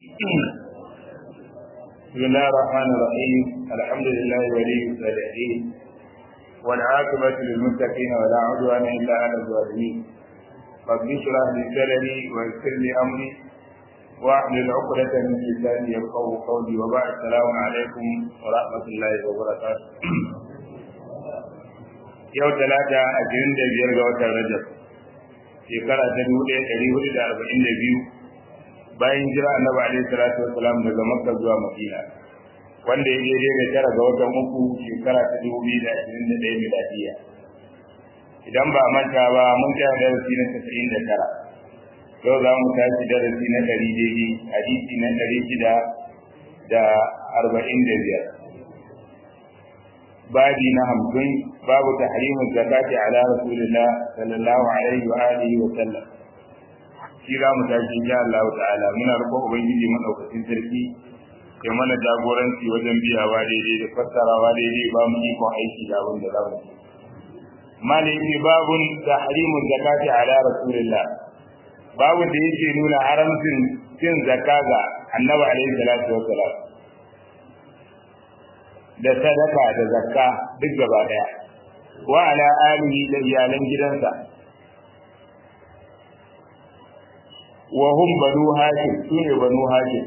بسم الله الرحمن الرحيم. الحمد لله ولي الصالحين والعاقبة للمتقين ولا عدوان إلا على الظالمين. رب اشرح لي صدري ويسر لي أمري واحلل عقدة من لساني يفقهوا قولي. وبعد السلام عليكم ورحمة الله وبركاته. yau talata 25 ga watan Rajab shekara ta 1442 bayan jira Annabi alaihi salatu wassalam daga Makka zuwa Madina, wanda ya je da tara ga watan uku shekara ta 2021 miladiya. Idan ba manta ba mun tsaya darasi na 99. Yau za mu tashi darasi na 100 daidai, hadisi na 645. babi na 50 babu tahrimu zakati ala rasulillah sallallahu alaihi wa alihi wa sallam. shi za mu tashi insha Allah ta'ala. Muna roƙon ubangiji madaukakin sarki ya mana jagoranci wajen biyawa daidai da fassarawa daidai, ba mu ikon aiki da abin da za mu yi. maliki babun tahrimu zakati ala rasulillah, babu da yake nuna haramcin cin zakka ga annabi alaihi salatu wassalam da sadaka da zakka duk gaba daya, wa ala alihi da iyalan gidansa, wa hum banu hashim, sune banu hashim.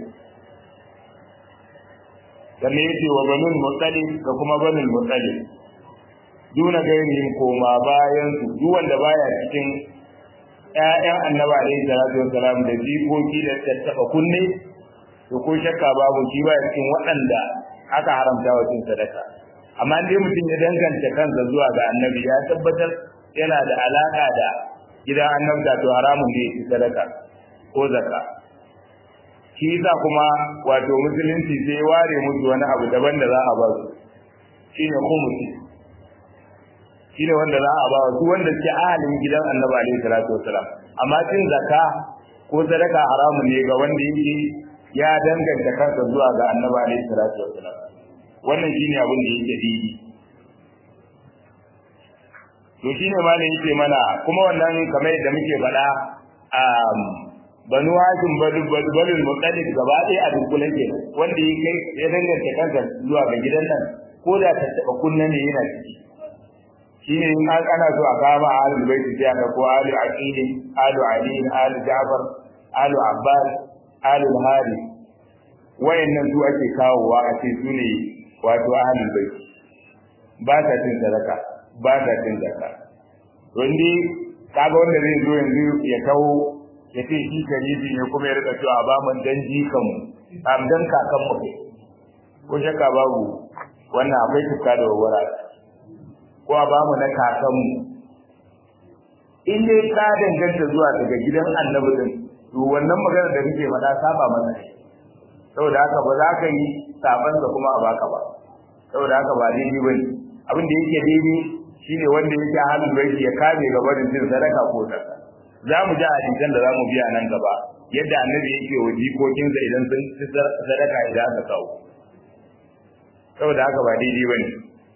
sannan yace wa banul muttalib da kuma banul muttalib, duna gairihim koma bayan su, duk wanda baya cikin ƴaƴan annabi alaihi salatu wassalam da jikoki da tattaba kunne, to ko shakka babu shi baya cikin waɗanda aka haramta wa cin sadaka. Amma dai mutum ya danganta kansa zuwa ga annabi, ya tabbatar yana da alaka da gidan annabta, to haramun da yake sadaka ko zakka. shi yasa kuma wato musulunci sai ware musu wani abu daban da za a ba su, shine khumusi, shine wanda za a ba su wanda ke ahalin gidan annabi alaihi salatu wasalam. Amma cin zakka ko sadaka haramun ne ga wanda yake ya danganta kansa zuwa ga annabi alaihi salatu wasalam. wannan shine abin da yake didi. to shine ma ne yake mana kuma wannan kamar yadda muke faɗa banu hashim balul muqaddid gaba ɗaya a dukkan ke wanda yake ya danganta kansa zuwa ga gidan nan, ko da ta taba kunnan ne yana ciki. shine in ana so a kama ahlul bait sai aka ko alu aqil, alu ali, alu ja'far, alu abbas, alu hari. wayannan su ake kawowa a ce su ne wato ahlul bait. ba ta cin sadaka, ba ta cin zakka. wanda kaga wanda zai zo yanzu ya kawo ya ce shi karibi ne kuma ya rika cewa ba mun dan jikan mu dan kakan mu, ko shakka babu wannan akwai tuka da wawara. ko a ba mu na kakan mu, in dai ka danganta zuwa daga gidan annabi din, to wannan magana da kake faɗa saba mana ne. saboda haka ba za ka yi saban da kuma a baka ba, saboda haka ba daidai bane. abin da yake daidai shine wanda yake halin bai ya kame gaba da cin sadaka ko zakka. za mu ji hadisan da za mu biya nan gaba yadda annabi yake wa jikokinsa idan sun ci sadaka idan aka kawo. saboda haka ba daidai bane.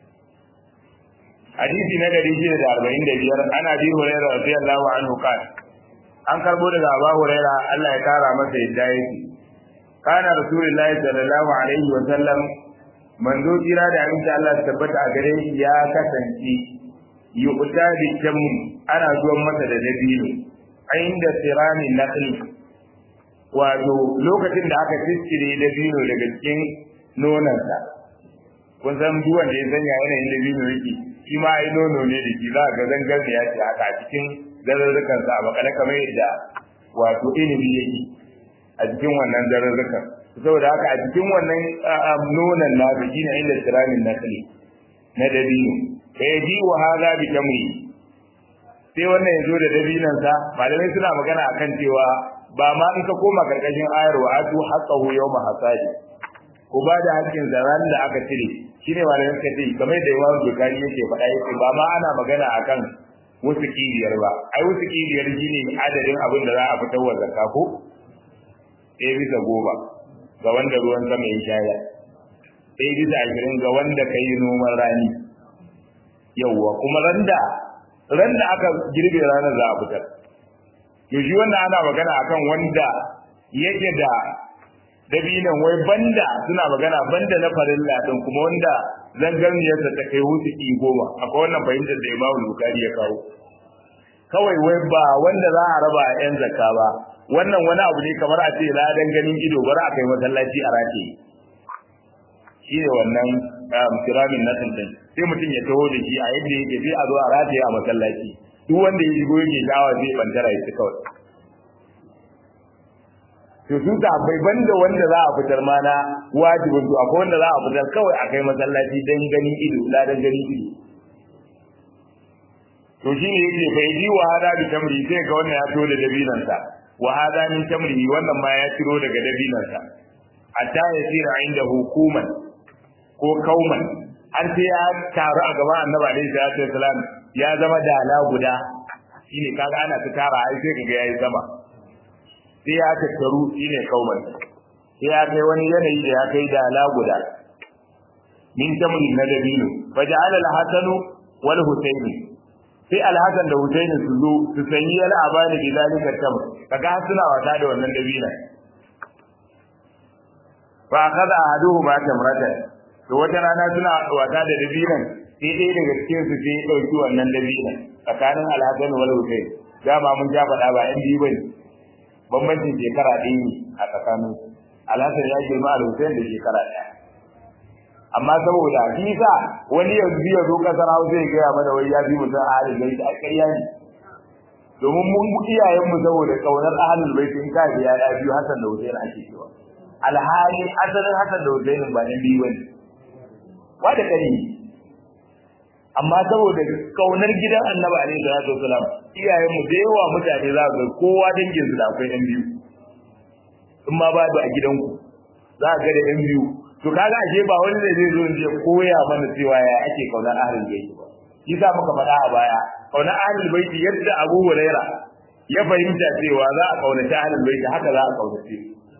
hadisi na 645 ana bi Hurairah radiyallahu anhu kana, an karbo daga Abu Hurairah Allah ya kara masa yadda yake, kana rasulullahi sallallahu alaihi wa sallam, manzo kira da insha Allah tabbata a gare shi ya kasance yuqta bi jamm, ana zuwan masa da dabino inda sirani nakli, wato lokacin da aka tsire dabino daga cikin nonansa. kun san duk wanda ya sanya yanayin dabino yake, shi ma ai nono ne da shi za ga zangar da ya ce haka a cikin zarurrukan sa a makale kamar yadda wato ilimi yake a cikin wannan zarurrukan. saboda haka a cikin wannan nonon na da shine inda siramin nakli na dabino. sai ji wa hada bi tamri, sai wannan yazo da dabinan sa. malamai suna magana akan cewa ba ma in ka koma karkashin ayar wa atu haqqahu yawma hasadi, ko ba da hakkin zaran da aka cire, shine malamai suka ce kamar da Imam Bukhari yake faɗa, yake ba ma ana magana akan wasu kibiyar ba. ai wasu kibiyar shine adadin abin da za a fitar wa zakka ko 1/10 ga wanda ruwan sama ya shaya, 1/20 ga wanda kai noman rani. yawwa kuma randa aka girbe ranar za a fitar. to shi wannan ana magana akan wanda yake da dabinan wai banda suna magana banda na farilla din kuma wanda zangarniyarsa ta kai wuce 10 akwai wannan fahimtar da Imam Bukhari ya kawo kawai wai ba wanda za a raba a yan zakka ba wannan wani abu ne kamar a ce ladan ganin ido bari a kai masallaci a rataye shi ne wannan kiramin nasin din sai mutum ya taho da shi a yadda yake sai a zo a rataye a masallaci duk wanda ya shigo yake dawa zai bantara ya ci kawai to su da bai banda wanda za a fitar ma na wajibin to akwai wanda za a fitar kawai a kai masallaci dan ganin ido ladan ganin ido to shine yake fa yi wa hada bi tamri sai ga wannan ya to da dabinan sa wa hada min tamri wannan ma ya tiro daga dabinan sa hatta yasira inda hukuman ko kauman har sai ya taru a gaban Annabi alaihi salatu wasalam ya zama dala guda shine kaga ana ta tara ai sai kaga yayi sama sai ya tattaru shine kauman sai ya kai wani yanayi da ya kai dala guda min tamri na dabino faja'ala al-hasan wal husayn sai al-hasan da husayn su zo su sanyi al-abani bi zalika tamr kaga suna wata da wannan dabina fa kaza ahaduhuma tamratan to wata rana suna wata da dabinan sai dai daga cikin su sai dauki wannan dabinan tsakanin al-hasan wal husayn dama mun ja faɗa ba yan biyu bane bambancin shekara ɗaya ne a tsakanin al-hasan ya girma al-husayn da shekara ɗaya amma saboda shi sa wani yanzu ya zo kasar Hausa ya gaya mana wai ya fi mutum ahalul bait a ƙarya ne domin mun iyayen mu saboda kaunar ahalul bait in ka ya biyu Hassan da Hussein ake cewa alhali asalin Hassan da Hussein ba ne biyu bane ba da kani amma saboda kaunar gidan Annabi alaihi salatu wasalam iyayen mu da yawa mutane za ga kowa dangin su da akwai ɗan biyu in ma ba a gidanku za ga da ɗan biyu to kaga ashe ba wani da zai zo ya koya mana cewa ya ake kaunar ahlul bait ba shi za muka faɗa a baya kaunar ahlul bait yadda Abu Huraira ya fahimta cewa za a kaunaci ahlul bait haka za a kaunace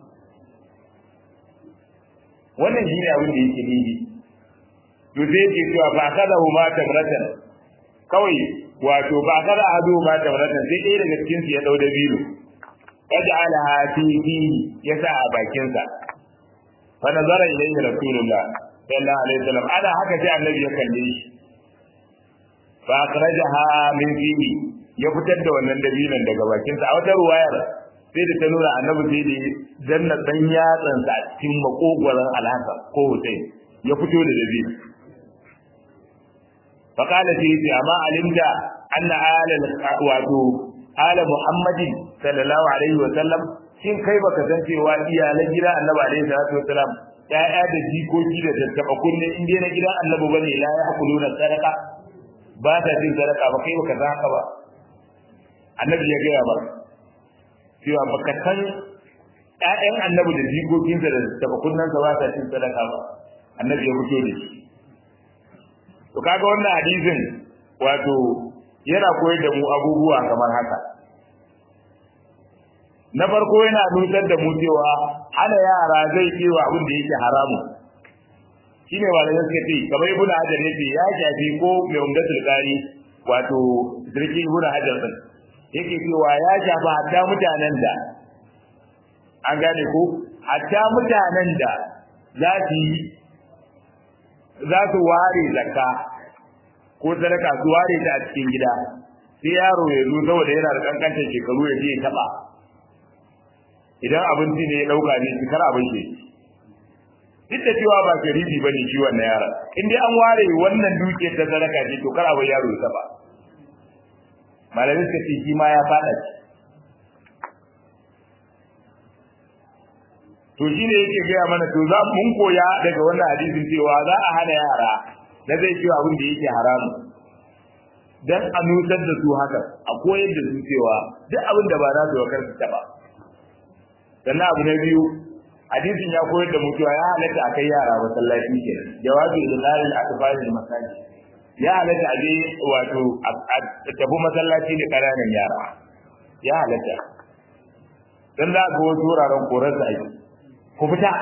wannan shine abin da yake nibi to sai yake cewa fa kadahu ma tamratan kawai wato ba kada hadu ma tamratan sai ɗaya daga cikin su ya dau da bilu yaj'alaha fi yasa a bakin sa fa nazara ilayhi rasulullah sallallahu alaihi wasallam ana haka sai annabi ya kalle shi fa akhrajaha min fihi ya fitar da wannan dabilan daga bakin sa a wata ruwayar sai da ta nuna annabi sai da danna dan yatsan sa a cikin makogwaran alhasa ko hutai ya fito da dabilan fa qala fi amma alimta anna ala muhammadin sallallahu alaihi wasallam shin kai baka san cewa iyalan gidan Annabi alaihi salatu wasalam ya'ya da jikoki da tattaba kunne in dai na gidan Annabi bane la ya hakuluna sadaka ba ta cin sadaka ba kai baka san haka ba Annabi ya gaya ba cewa baka san ƴaƴan Annabi da jikokinsa da tattaba kunnansa ba ta cin sadaka ba Annabi ya fito da shi to kaga wannan hadisin wato yana koyar da mu abubuwa kamar haka na farko yana nutar da mu cewa hana yara zai kewa abin da yake haramu shine wanda suka ce kamar ibnu hajar yace ya shafi ko mai umdatul qari wato dirki ibnu hajar din yake cewa ya shafa hatta mutanen da an gane ko hatta mutanen da za su ware zakka ko sadaka su ware ta a cikin gida sai yaro ya zo saboda yana da kankantar shekaru ya je ya taba idan abinci ne ya dauka ne shi kar abin shi duk da cewa ba sharifi bane shi wannan yara in dai an ware wannan duke ta sadaka ce to kar abin yaro ya taba malamin ka ce shi ma ya fada shi to shine yake gaya mana to za mun koya daga wannan hadisin cewa za a hana yara da zai ciwo abin da yake haramu dan a nutar da su haka a koyar da su cewa duk abin da ba za su wakar su taba sannan abu na biyu hadisin ya koyar da mutuwa ya halatta akai yara masallaci ke jawabi lillahi atfalil masajid ya halatta a je wato a tafi masallaci da ƙananan yara ya halatta dan za ga wasu wuraren korar da ake ku fita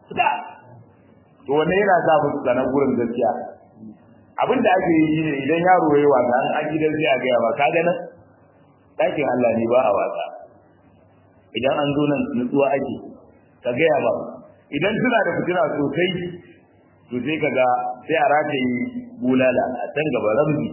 to wannan yana sa musu sanan gurin gaskiya abin da ake yi ne idan yaro yayi wasa an gidan sai a ga ba ka ga nan dakin Allah ne ba a wasa idan an zo nan nutsuwa ake ka ga ba idan suna da fitina sosai to sai kaga sai a rataye bulala a can gaba ramzi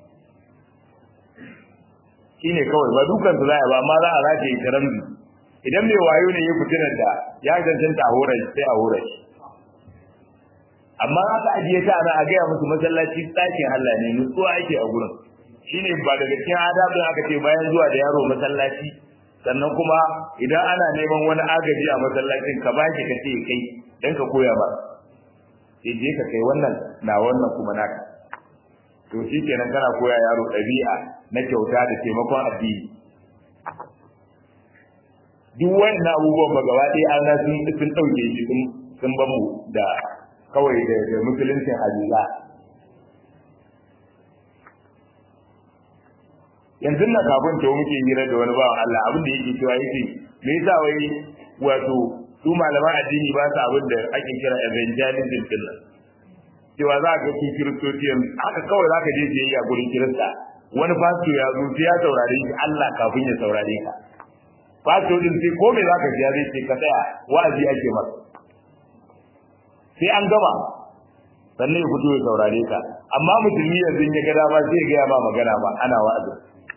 shine kawai ba dukan su za a ba amma za a rataye ta ramzi idan mai wayo ne ya fitinar da ya cancanta a horar sai a horar shi amma aka ajiye ta ana a gaya musu masallaci tsakin Allah ne nutsuwa ake a gurin shine ba daga cikin adabin aka ce bayan zuwa da yaro masallaci sannan kuma idan ana neman wani agaji a masallacin ka baki ka ce kai dan ka koya ba sai je ka kai wannan na wannan kuma naka to shikenan kana koya yaro ɗabi'a na kyauta da taimakon addini duk wannan abubuwan ba gaba ɗaya an rasu sun ɗauke shi sun ban mu da kawai da musulunci halila yanzu na kafin to muke hira da wani bawan Allah abin da yake cewa yake me yasa wai wato su malaman addini ba su abin da ake kira evangelism din nan cewa za ka ci kiristoci haka kawai za ka je je a gurin kirista wani fasto ya zo sai ya saurare shi Allah kafin ya saurare ka fasto din sai ko me za ka ji zai ce ka tsaya wa'azi ake masa sai an gaba sannan ya fito ya saurare ka amma musulmi yanzu ya ga dama sai ya ga ba magana ba ana wa'azi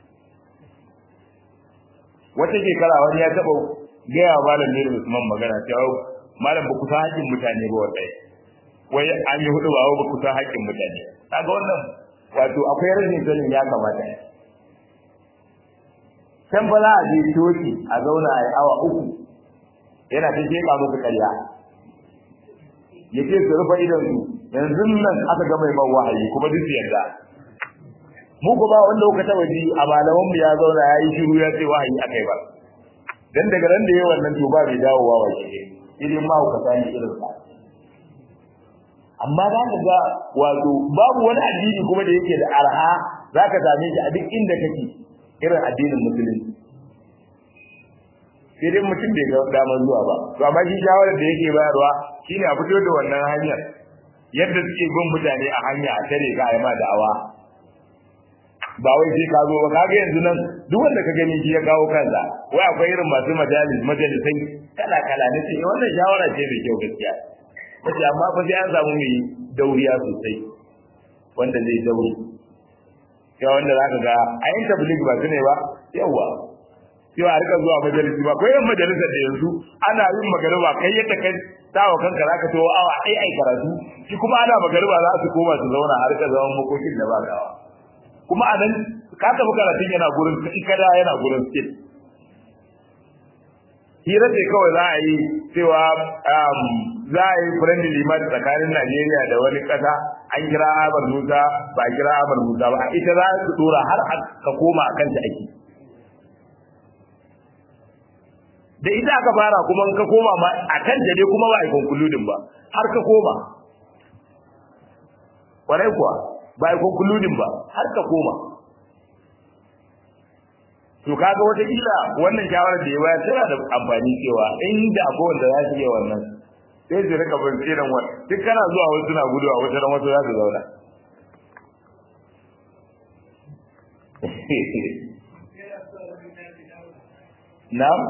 wata shekara wani ya taba gaya wa malam ne Usman magana cewa malam ba ku san haƙƙin mutane ba wallahi wai an yi hudu ba ku san haƙƙin mutane kaga wannan wato akwai rashin sanin ya kamata kan ba za a je coci a zauna a yi awa 3 yana ta sheka muku ƙarya yake su rufe idan su yanzu nan aka ga mai wahayi kuma duk yarda mu ko ba wanda kuka taba ji a malaman mu ya zauna yayi shiru ya ce wahayi akai ba dan daga ran da yayi wannan to ba bai dawowa wace idan ma kuka sani irin sa amma za ka ga wato babu wani addini kuma da yake da arha zaka same shi a duk inda kake irin addinin musulunci sai dai mutum bai ga damar zuwa ba to amma shi shawarar da yake bayarwa shine a fito da wannan hanyar yadda suke bin mutane a hanya a tare ka ayi ma da'awa ba wai sai ka zo ba kaga yanzu nan duk wanda ka gani shi ya kawo kansa wai akwai irin masu majalisai kala ne sai wannan shawara ce mai kyau gaskiya kace amma fa sai an samu mai dauriya sosai wanda zai dauri ya wanda zaka ga ayin tabligh ba ne ba yawa sai a rika zuwa majalisi ba kai majalisar da yanzu ana yin magariba kai yadda kai tawo kanka zaka to awa ai karatu shi kuma ana magariba za su koma su zauna har ka zaman makokin da ba gawa kuma anan ka tafi karatun yana gurin kada yana gurin skill hira ce kawai za a yi cewa za a yi friendly match tsakanin Najeriya da wani kasa an kira Ahmad Musa ba kira Ahmad Musa ba ita za su dora har ka koma akan ta ake da ita aka fara kuma ka koma ma akan ta dai kuma ba a concluding ba har ka koma kwarai kuwa ba a concluding ba har ka koma to kaga wata kila wannan shawarar da ya bayar tana da amfani cewa inda akwai wanda za su yi wannan sai su rika binciken wani duk kana zuwa wasu suna guduwa wata ran wasu za su zauna na'am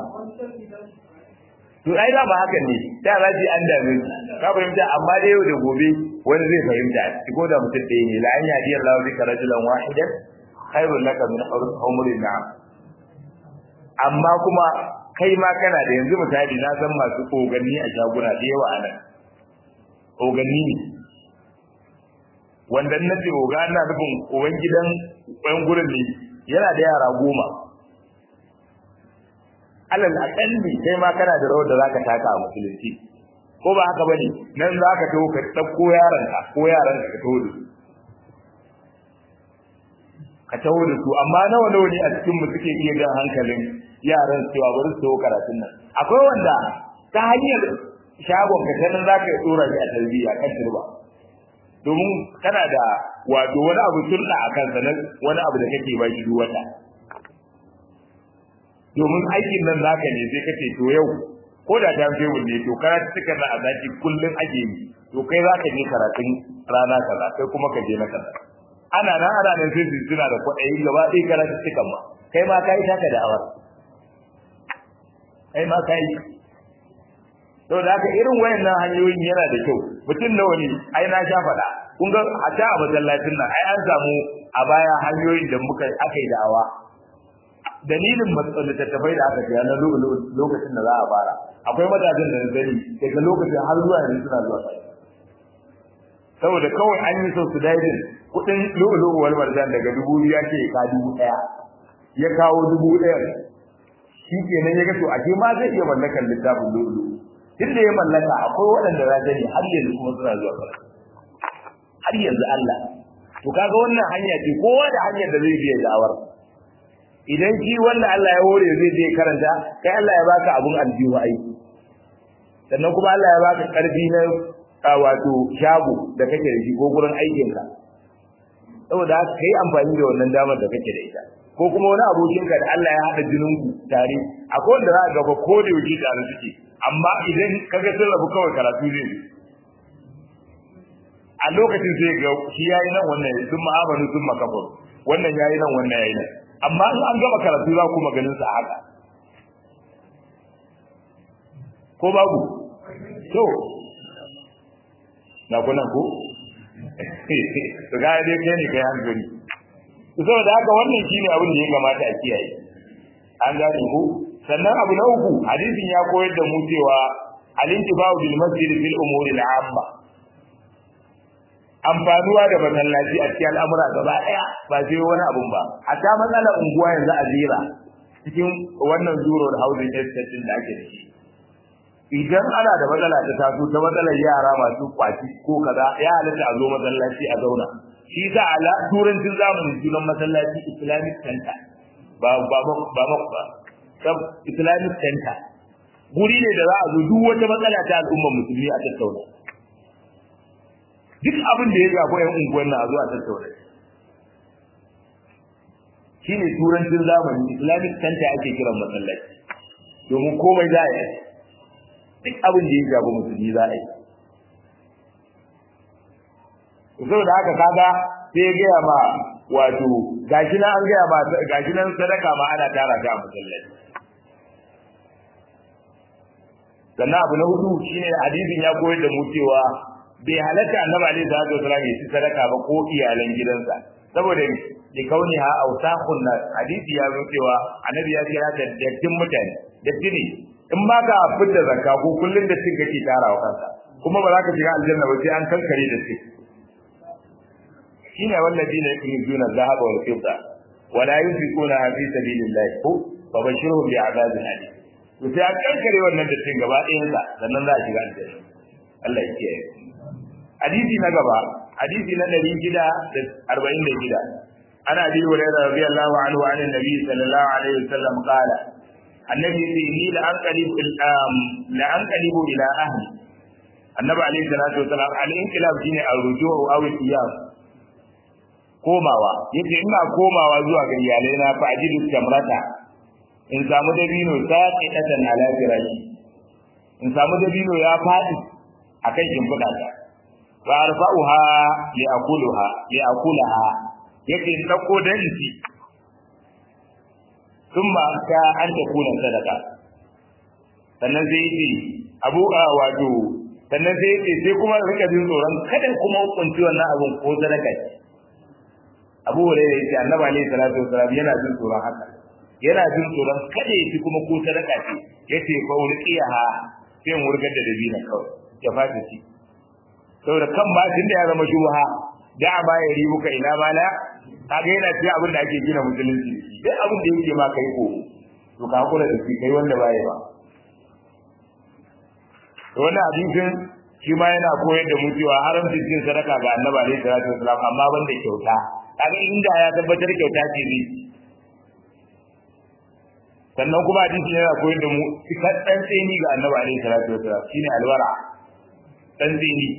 to ai da ba haka ne da raji an dame ka fahimta amma da yau da gobe wani zai fahimta ko da mutum ɗaya ne la an yadi Allah bika rajulan wahidan khairul laka min umrin na'am amma kuma kai ma kana da yanzu misali na san masu koganni a shaguna da yawa anan koganni ne wanda na ce oga na nufin uban gidan ɗan gurin ne yana da yara 10 alal akalli kai ma kana da rawar da zaka taka a musulunci ko ba haka bane nan zaka tawo ka dauko yaranka ko yaranka ka tawo da su ka tawo da su amma nawa ne a cikin mu suke iya jan hankalin yaran cewa bari su tawo karatun nan akwai wanda ta hanyar shagon ka sanan zaka tsora shi a tarbiyya kan turba domin kana da wato wani abu sunna akan sanan wani abu da kake ba shi wata domin aikin nan naka ne sai kace to yau ko da ta table ne to karatu suka na azaki kullun ake yi to kai zaka je karatun rana kaza kai kuma ka je na kaza ana nan sai suna da kuɗi gaba ɗaya karatu suka ma kai ma kai taka da awar kai ma kai saboda haka irin wayannan hanyoyin yana da kyau mutum nawa ne ai na sha faɗa kun ga a ta a masallacin nan ai an samu a baya hanyoyin da aka yi da'awa dalilin littattafai da aka siya na lokacin da za a fara akwai matasan da na sani daga lokacin har zuwa yanzu suna zuwa sai saboda kawai an yi su daidin kudin lulu wal marjan daga 2000 ya ce ka 1000 ya kawo 1000 shi kenan ya ga to ake ma zai iya mallakar littafin lulu tunda ya mallaka akwai waɗanda za ta ne har yanzu kuma suna zuwa har yanzu Allah to kaga wannan hanya ce kowa da hanyar da zai biya da'awar idan shi wanda Allah ya hore zai je karanta kai Allah ya baka abun aljihu ai sannan kuma Allah ya baka karfi na wato shago da kake da shi ko gurin aikin ka saboda haka kai amfani da wannan damar da kake da ita ko kuma wani abokin ka da Allah ya hada jinin ku tare akwai wanda za ka ga ko da yake tare suke amma idan kaga sun rabu kawai karatu zai a lokacin sai ga shi yayi nan wannan sun ma'amalu sun makafur wannan yayi nan wannan yayi nan amma in an gama karatu za ku maganin sa haka ko babu to na kuna ko to ga dai kai ne kai hankali to saboda haka wannan shine abin da ya kamata a kiyaye an gane ku sannan abu na uku hadisin ya koyar da mu cewa al-intiba'u bil masjid fil umuri al-amma amfanuwa da masallaci a cikin al'amura gaba daya ba sai wani abun ba hatta matsalar unguwa yanzu a zira cikin wannan zuro da housing estate din da ake da shi idan ana da matsala ta taso ta matsalar yara masu kwaci ko kaza ya halatta a zo masallaci a zauna shi sa ala turancin zamanin sunan masallaci Islamic Center ba Islamic Center guri ne da za a zo duk wata matsala ta al'ummar musulmi a tattauna duk abin da ya shafi yan unguwar na zuwa tattauna shi ne turancin zamani Islamic Center ake kiran masallaci domin komai za a yi duk abin da ya shafi musulmi za a yi saboda haka kaga sai ya gaya ma wato gashi nan an gaya ma gashi nan sadaka ma ana tara ta a masallaci sannan abu na hudu shine hadisin ya koyar da mu cewa bai halatta annabi alaihi salatu wasallam ya ci sadaka ba ko iyalan gidansa saboda da kauniha awsaqun nas hadisi ya zo cewa annabi ya kira ta dattin mutane datti ne in ba ka fitar zakka ko kullun da cin kake tarawa kanka kuma ba za ka shiga aljanna ba sai an kankare da shi shine walladina yaknizuna dhahaba wal fidda wala yunfiquna fi sabilillah ko fa bashirhum bi'adabin alim to sai an kankare wannan dattin gaba ɗayan sa sannan za a shiga aljanna Allah ya kiyaye hadisi na gaba hadisi na 646 ana bi hurairah radiyallahu anhu an annabi sallallahu alaihi wasallam qala annabi ni la anqalibu ila ahli annabi alaihi salatu wasallam al-inqilab shine ar-ruju' aw al-iyab komawa yace ina komawa zuwa ga iyalai na fa ajidu tamrata in samu dabino saqitatan ala firashi in samu dabino ya fadi akan shimfiɗa ta wa arfa'uha li akulaha yake in dauko danci thumma ka an ta kuna sadaka sannan sai yi wato sannan sai yi sai kuma rika jin tsoron kada kuma hukunci wannan abun ko sadaka Abu Hurairah yace Annabi alaihi salatu wasallam yana jin tsoron haka yana jin tsoron kada ya ci kuma ko sadaka ce yace fa urqiyaha sai in wurgar da dabina kawai ya fata ci saboda kan ba tunda ya zama shubha da ba ya ribuka ina mala kaga yana cewa abin da ake gina musulunci duk abin da yake ma kai ko to ka hakura da shi kai wanda baya ba to wannan hadisin shi ma yana koyar da mu cewa haramcin cin sadaka ga Annabi alaihi salatu wasallam amma banda kyauta kaga inda ya tabbatar kyauta ce ne sannan kuma hadisin yana koyar da mu cikakken tsini ga Annabi alaihi salatu wasallam shine alwara dan tsini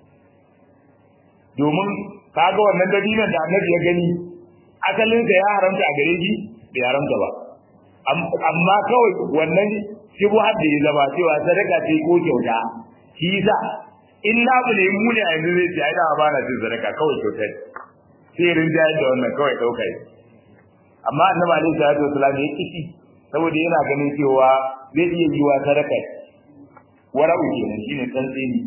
domin kaga wannan dabinan da Annabi ya gani asalin sa ya haramta a gare shi bai haramta ba amma kawai wannan shibu har da ya zama cewa sadaka ce ko kyauta shi yasa in na bule mu ne a yanzu zai ce ai da ba na cin sadaka kawai kyauta sai rinjaye da wannan kawai dauka amma Annabi alaihi salatu wasallam ya kici saboda yana ganin cewa zai iya yiwa sadaka wara'u kenan shine tsantseni.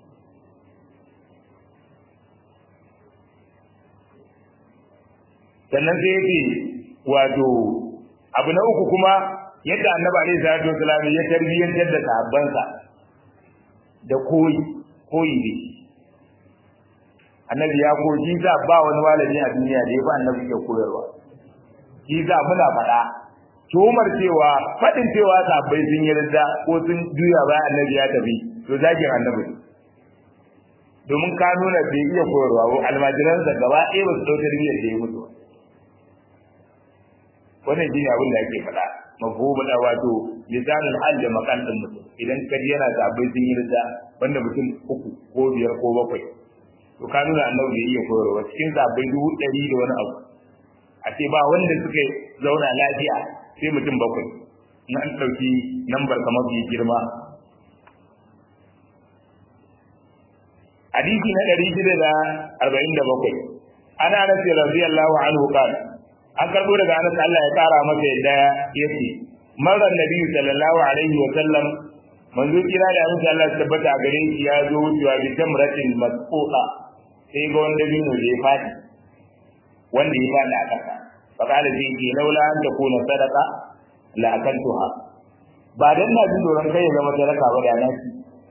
Sannan sai yake wato abu na uku kuma yadda annabi alaihi salatu wasallam ya tarbiyyantar da sahabbansa da koyi ne. Annabi ya koyi za ba wani malami a duniya da ya ba annabi ya koyarwa. Shi za muna faɗa tumar cewa faɗin cewa sahabbai sun yi ridda ko sun juya bayan annabi ya tafi to zakin annabi domin ka nuna bai iya koyarwa ba almajiransa gaba ɗaya ba su ɗau tarbiyyar da ya mutu. Wannan shine abin da ake faɗa mafhumu da wato lisanul hal da maqal din mutum idan kaji yana sahabbai sun yi ridda wanda mutum 3 ko 5 ko 7 to ka nuna annabi bai iya koyarwa cikin sahabbai 100 da wani abu a ce ba wanda suka zauna lafiya sai mutum 7 in an ɗauki lambar kamar bi girma. Hadisi na 647 ana Anas radiyallahu anhu qala an karbo daga Anas Allah ya kara masa yadda yace marar nabi sallallahu alaihi wa sallam manzo kira da Allah Allah tabbata a gare shi ya zo wucewa bi tamratin masquqa sai ga wanda bin da ya fadi wanda ya fada a kasa fa kala zai ce laula an takuna sadaqa la akantuha ba dan na jin doron kai zama sadaka ba da nasi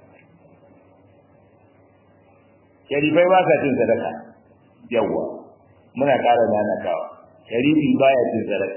sharifai ba sa cin sadaka yawa muna ƙara nanatawa sharifi baya cin sadaka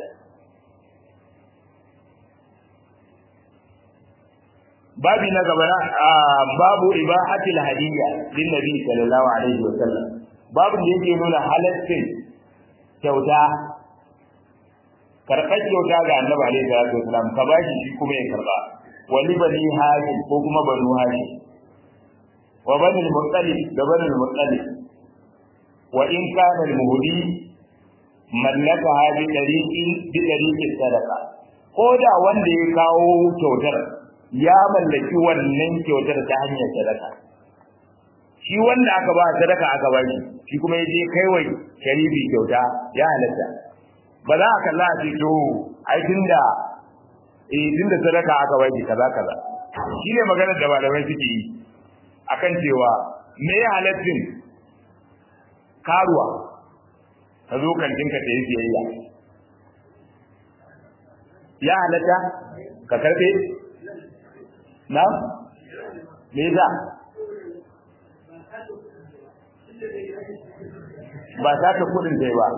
babi na gaba babu ibahatil hadiyya lin nabi sallallahu alaihi wa sallam babu da yake nuna halaccin kyauta karɓar kyauta ga annabi alaihi salatu wasallam ka bashi shi kuma ya karba wani bani hashim ko kuma banu hashim wa bani al-muttalib da bani al-muttalib wa in kana al-muhdi mallaka hadi dariqin sadaqa ko da wanda ya kawo kyautar ya mallaki wannan kyautar ta hanyar sadaka shi wanda aka ba sadaka aka ba shi kuma yaje kaiwai sharibi kyauta ya halatta ba za a kalla a ce to ai tunda sadaka aka ba kaza kaza shine maganar da malamai suke yi akan cewa me ya halattin karuwa ka zo kantin ka tayi siyayya ya halatta ka karbe na me za ba ta ta kudin dai ba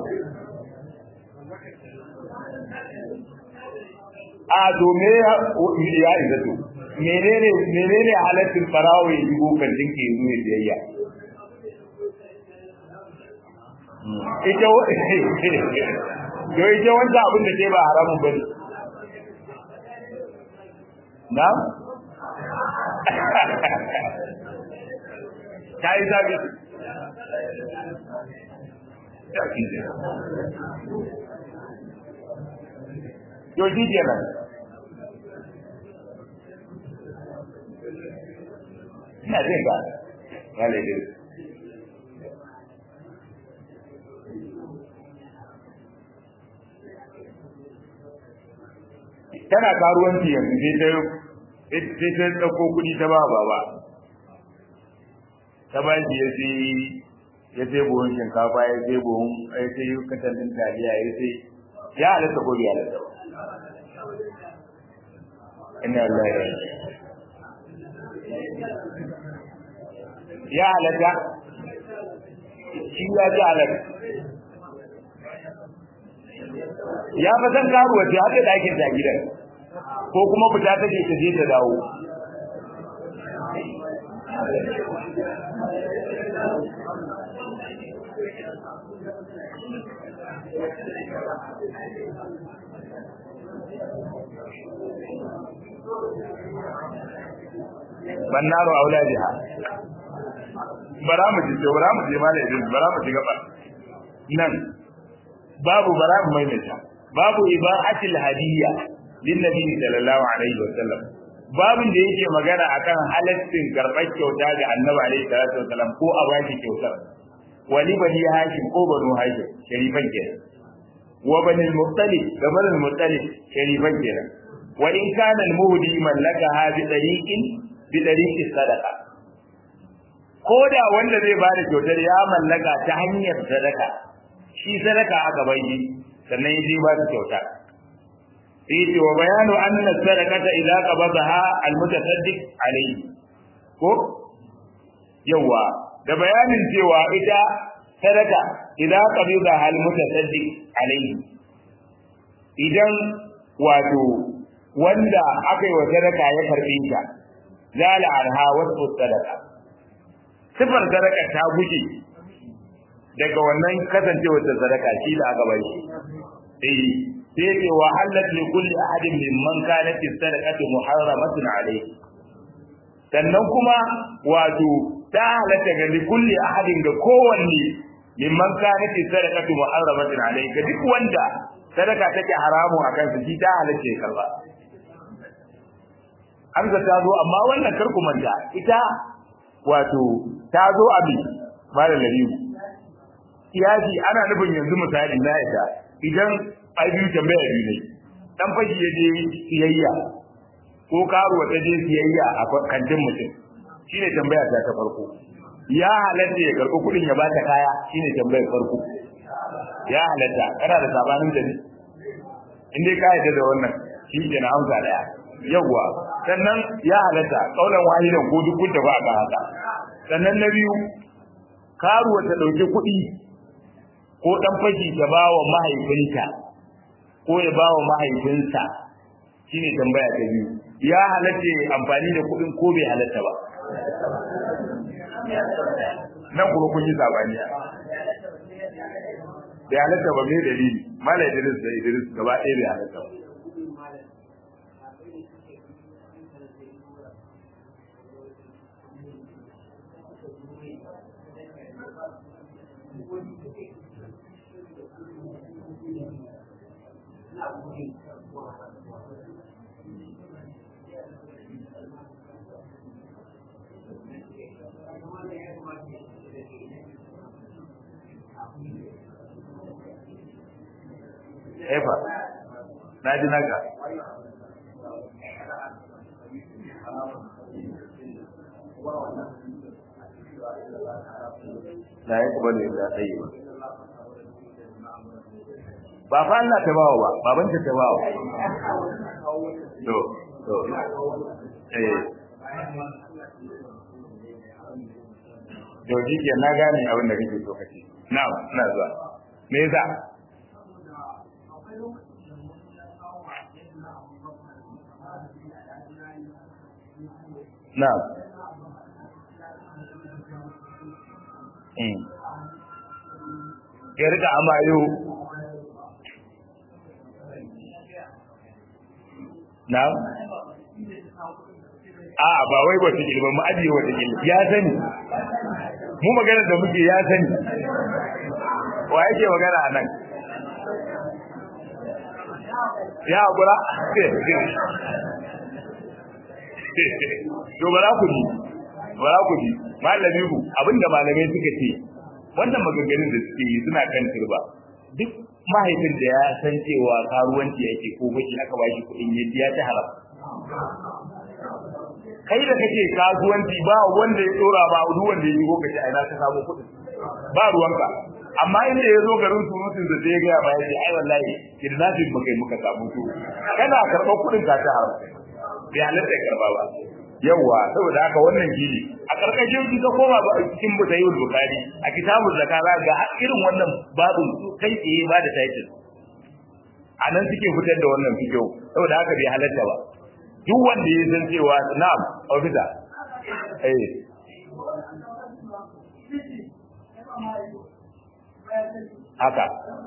a to me ya isa to menene halaccin farawo ya shigo kantin ke zuwa siyayya ita wanda abin da ke ba haramun bane na ta yi zaɓi yau shi ke nan ina zai ba wale dai tana karuwanci yanzu sai ta ɗauko kuɗi ta ba baba ta ba shi ya sai buhun shinkafa ya sai buhun ya sai katalin taliya ya sai ya halatta ko ya halatta ba ina Allah ya halatta shi ya ji halatta ya fa san karuwa ce haka ɗakin ta gidan ko kuma fita take ta je ta dawo bannaru auladiha bara mu je mala idin bara mu ji gaba nan babu bara mu maimaita babu ibahatil hadiyya lin nabi sallallahu alaihi wasallam babin da yake magana akan halaccin karɓar kyauta ga annabi alaihi salatu wasallam ko a baki kyautar wali bani hashim ko banu hashim sharifan kenan wa bani al-muttalib da bani al-muttalib sharifan kenan wa in kana al-muhdi mallakaha bi tariqin bi dariqi sadaqa ko da wanda zai bada kyautar ya mallaka ta hanyar sadaka shi sadaka aka bayi sannan yaje ba ta kyauta sai ce wa bayanu anna sadaqata idza qabadaha almutasaddiq alayhi ko yawa da bayanin cewa ita sadaka idza qabadaha almutasaddiq alayhi idan wato wanda aka yi wa sadaka ya karbe ta zala arha wasu sadaka sifar sadaka ta guje daga wannan kasancewar da sadaka shi da aka bai sai ce wa halat li kulli ahadin mimman kanat sadaqatu muharramatun alayhi sannan kuma wato ta halatta ga li kulli ahadin ga kowanne mimman kanat sadaqatu muharramatun alayhi ga duk wanda sadaka take haramu akan su shi ta halatta karba amsa ta zo amma wannan karku manta ita wato ta zo abi malam Labibu kiyasi ana nufin yanzu misali na ita idan ai biyu tambaya biyu ne dan fashi ya je siyayya ko karuwa ta je siyayya a kantin mutum shine tambaya ta farko ya halatta ya karɓi kuɗin ya bata kaya shine tambayar farko ya halatta kana da sabanin da ni in dai ka yarda da wannan shi ke na amsa daya yawwa sannan ya halatta kaulan wahidan ko duk kun tafi aka haka sannan na biyu karuwa ta dauki kuɗi ko dan fashi ta bawa mahaifinta ko ya bawa mahaifinsa shine tambaya ta biyu ya halatta amfani da kuɗin ko bai halatta ba nan kuma kun yi sabaniya bai halatta ba mai dalili mala Idris da Idris gaba ɗaya bai halatta ba Efa, na ji naka. Na yi kuma ne da tsaye ba. Ba fa Allah ta bawa ba, babanta ta bawa. To. Yau shi ke na gane abin da kake so kace. Na'am, ina zuwa. Me yasa? Na'am. Ya rika amayo. Na'am. A'a ba wai wata kilba mu ajiye wata kilba ya sani. Mu magana da muke ya sani. Wa yake magana anan? Ya gura? To bara ku ji malami ku abinda malamai suka ce wannan maganganun da suke yi suna kan turba duk mahaifin da ya san cewa karuwanci yake ko bashi aka bashi kuɗin ya ta haram kai da kake kasuwanci ba wanda ya tsora ba duk wanda ya yi kace ai na ta samu kuɗin ba ruwanka amma inda ya zo garin surutun da zai ga ba yace ai wallahi kidnapping muka samu to kana karɓar kuɗin ka ta haram bai halatta karba ba yawa saboda haka wannan gili a karkashin shi ka koma ba cikin butayyul bukhari a kitabul zakara ga irin wannan babu kai tsaye ba da title anan suke fitar da wannan fikiyo saboda haka bai halatta ba duk wanda ya san cewa na'am officer haka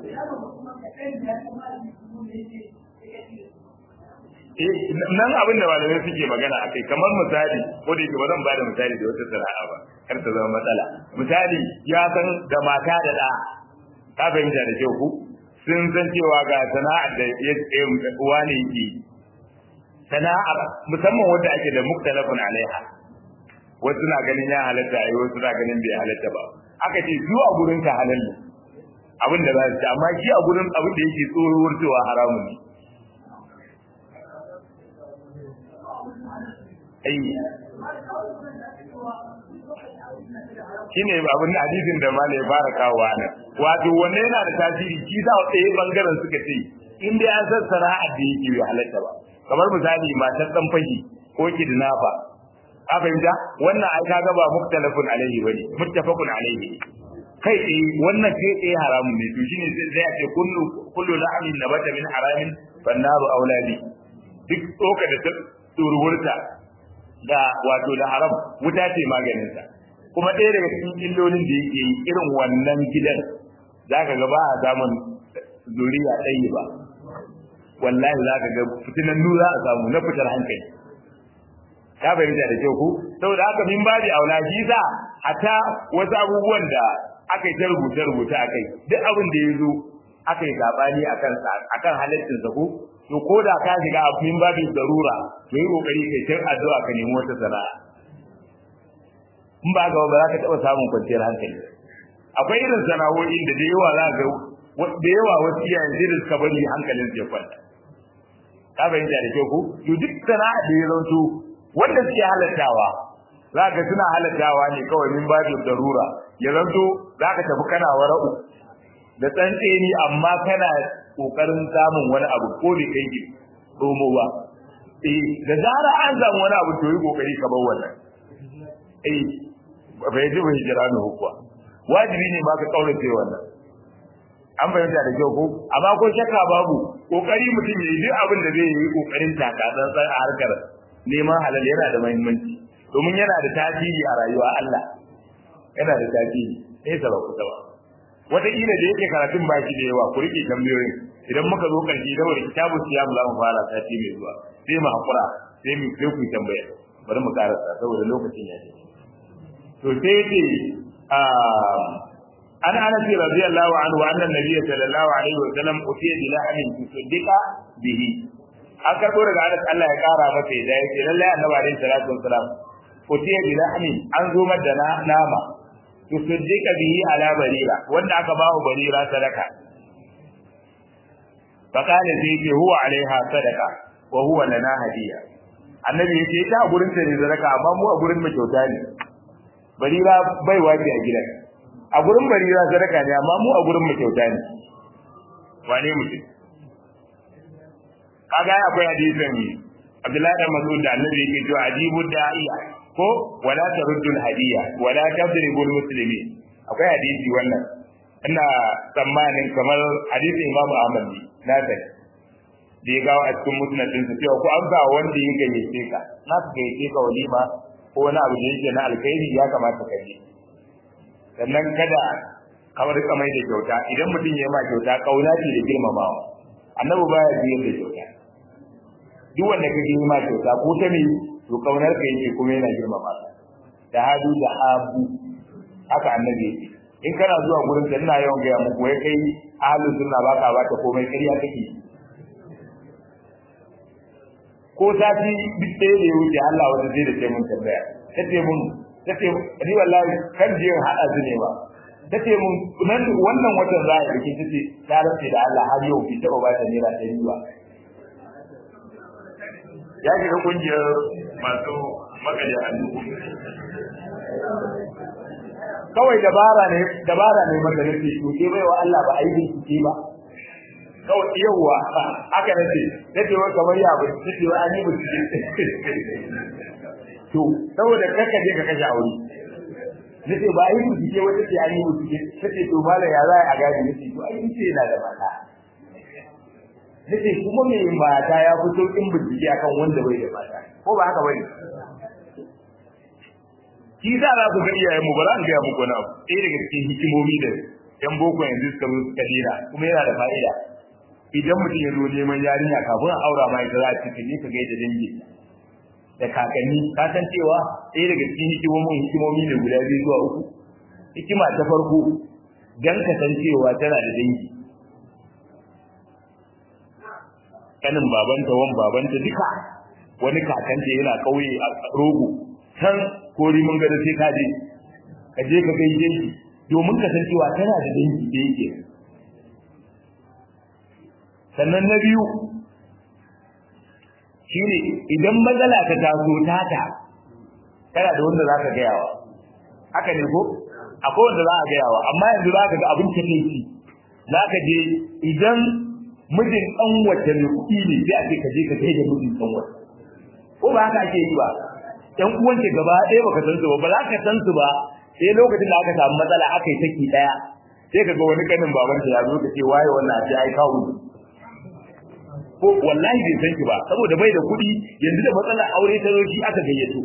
nan abin da malamai suke magana a kai kamar misali ko da yake ba zan ba da misali da wata sana'a ba kar ta zama matsala misali ya san da mata da da ta fahimta da kyau ku sun san cewa ga sana'ar da ya uwa ne yake sana'ar musamman wanda ake da muktalafun alaiha wasu na ganin ya halatta ai wasu na ganin bai halatta ba aka ce zuwa gurin ka halal ne abin da za su ci amma shi a gurin abin da yake tsohuwar cewa haramun ne shine abin hadisin da malai ya fara kawo nan wato wanne yana da tasiri shi sa tsaye bangaren suka ce in dai an san sana'a da yake bai halatta ba kamar misali matar dan fashi ko kidnapper ka fahimta wannan ai kaga ba muktalafun alaihi bane muttafaqun alaihi kai wannan kai haramun ne to shine sai a ce kullu la'amin nabata min haramin fannaru auladi duk tsoka da turwurta da wato da haram wuta ce maganin sa kuma ɗaya daga cikin illolin da yake yi irin wannan gidan zaka ga ba a samun zuriya ɗaya ba wallahi zaka ga fitinan nura a samu na fitar hankali ka bayyana da kyau ku saboda haka min baji aula shi sa hatta wasu abubuwan da aka yi ta rubuce a kai duk abin da ya zo aka yi sabani akan halittin sa ko to ko da ka shiga min babi darura to yi kokari kai ta addu'a ka nemi wata sana'a in ba ga ba za ka taba samun kwanciyar hankali akwai irin sana'o'in da yawa za ga da yawa wasu iyayen da suka bari hankalin su ya kwanta ka bayyana da kyau ko to duk sana'a da ya zanto wanda suke halattawa za ka suna halattawa ne kawai min babu darura ya zanto za ka tafi kana wara'u da tsantseni amma kana kokarin samun wani abu ko da kai ki domo ba da zara an samu wani abu to yi kokari ka bar wannan bai ji bai jira ne hukwa wajibi ne ba ka kaurace wannan an bayyana da kyau ko amma ko shakka babu kokari mutum ya yi duk abin da zai yi kokarin taka tsantsan a harkar neman halal yana da muhimmanci domin yana da tasiri a rayuwa Allah yana da tasiri sai sa ba ku ba wata kila da yake karatun baki da yawa ku rike tambayoyin idan muka zo karshe da wani kitabu siyam za mu fara sati mai zuwa sai mu hakura sai ku tambaya bari mu karasa saboda lokacin ya ce to sai ce an anas radiyallahu anhu anna nabiy sallallahu alaihi wa sallam utiya bi lahmin tusaddiqa bihi an karbo daga anas Allah ya kara masa da yake lalle annabi alaihi salatu wassalam utiya bi lahmin an zo mada nama tusaddiqa bihi ala barira wanda aka bawo barira sadaka fakale sai ce huwa alaiha sadaka wa huwa lana hadiya annabi yace ta gurin ta ne sadaka amma mu a gurin mu kyauta ne barira bai waje a gidan a gurin barira sadaka ne amma mu a gurin mu kyauta ne wane mutum kaga akwai hadisin Abdullahi da Mas'ud da annabi yake cewa ajibu da'iya ko wala taruddul hadiya wala tadribul muslimin akwai hadisi wannan ina tsammanin kamar hadisin Imam Ahmad na sai da ya gawo a cikin musnadin sa cewa ko an ga wanda ya gayyace ka na ka gayyace ka walima ko wani abu da yake na alkhairi ya kamata ka je sannan kada kamar kamar da kyauta idan mutum ya yi ma kyauta kauna ce da girmamawa annabi baya biyar da kyauta duk wanda ka yi ma kyauta ko ta me to kaunar ka yake kuma yana girmama ka da hadu da abu haka annabi yake in kana zuwa gurin da ina yawan gaya muku wai kai ahlus sunna baka bata komai kariya kake ko sati duk da ya wuce Allah wanda zai da sai mun tambaya tace ni wallahi kan je hada su ne ba tace mun nan wannan watan za a yi tace ta rafe da Allah har yau ki taba ba ta naira 100 ba ya ga kungiyar masu makale hannu kawai dabara ne maka nake to ke bai wa Allah ba aibin ki ba kawai yawa aka nace wa kamar ya ba tace wa ani ba to saboda kaka je ka kashe aure nace ba aibin ki wata ce ani ba tace to mala ya za a gadi nace to ai ce yana da mata nace kuma me mata ya fito in bincike akan wanda bai da mata ko ba haka bane shi za ku ga iyayen mu ba za ga muku na ɗaya daga cikin hikimomi da yan boko yanzu suka zo suka dira kuma yana da fa'ida idan mutum ya zo neman yarinya kafin aura ma ita za a cikin ne ka ga da dangi da kakanni ka san cewa ɗaya daga cikin hikimomi ne guda 2 zuwa 3 hikima ta farko dan ka san cewa tana da dangi kanin babanta wan babanta duka wani kakanta yana kauye a rogo can kori mun gada sai ka je ka gaije shi domin ka san cewa tana da dangi da yake sannan na biyu shine idan matsala ta taso tata kana da wanda zaka ga yawa haka ne ko akwai wanda za a ga yawa amma yanzu zaka ga abin takeici zaka je idan mijin dan wata ne kuɗi ne sai a ce ka je ka kai da mijin dan wata ko ba haka ake yi ba ɗan uwanke gaba ɗaya baka san su ba za ka san su ba sai lokacin da aka samu matsala aka yi saki ɗaya sai ka ga wani kanin babanta ya zo ka ce waye wannan a ce ai kawo ko wallahi bai san ki ba saboda bai da kuɗi yanzu da matsalar aure ta zo shi aka gayyato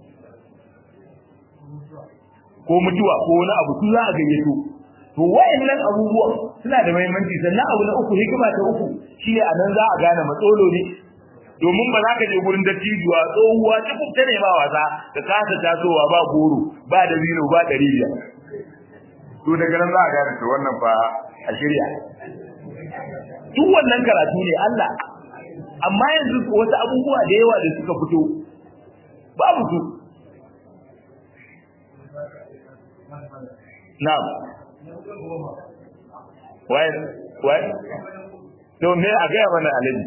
ko mutuwa ko wani abu su za a gayyato to wayannan abubuwan suna da muhimmanci sannan abu na uku hikima ta uku shine a nan za a gane matsolo ne domin ba za ka je gurin dattijuwa tsohuwa ta kubta ne ba wasa da kasa tasowa ba goro ba da zino ba ɗari biyar to daga nan za a gane to wannan fa a shirya duk wannan karatu ne Allah amma yanzu wasu abubuwa da yawa da suka fito babu su na'am wai to me a ga mana alaji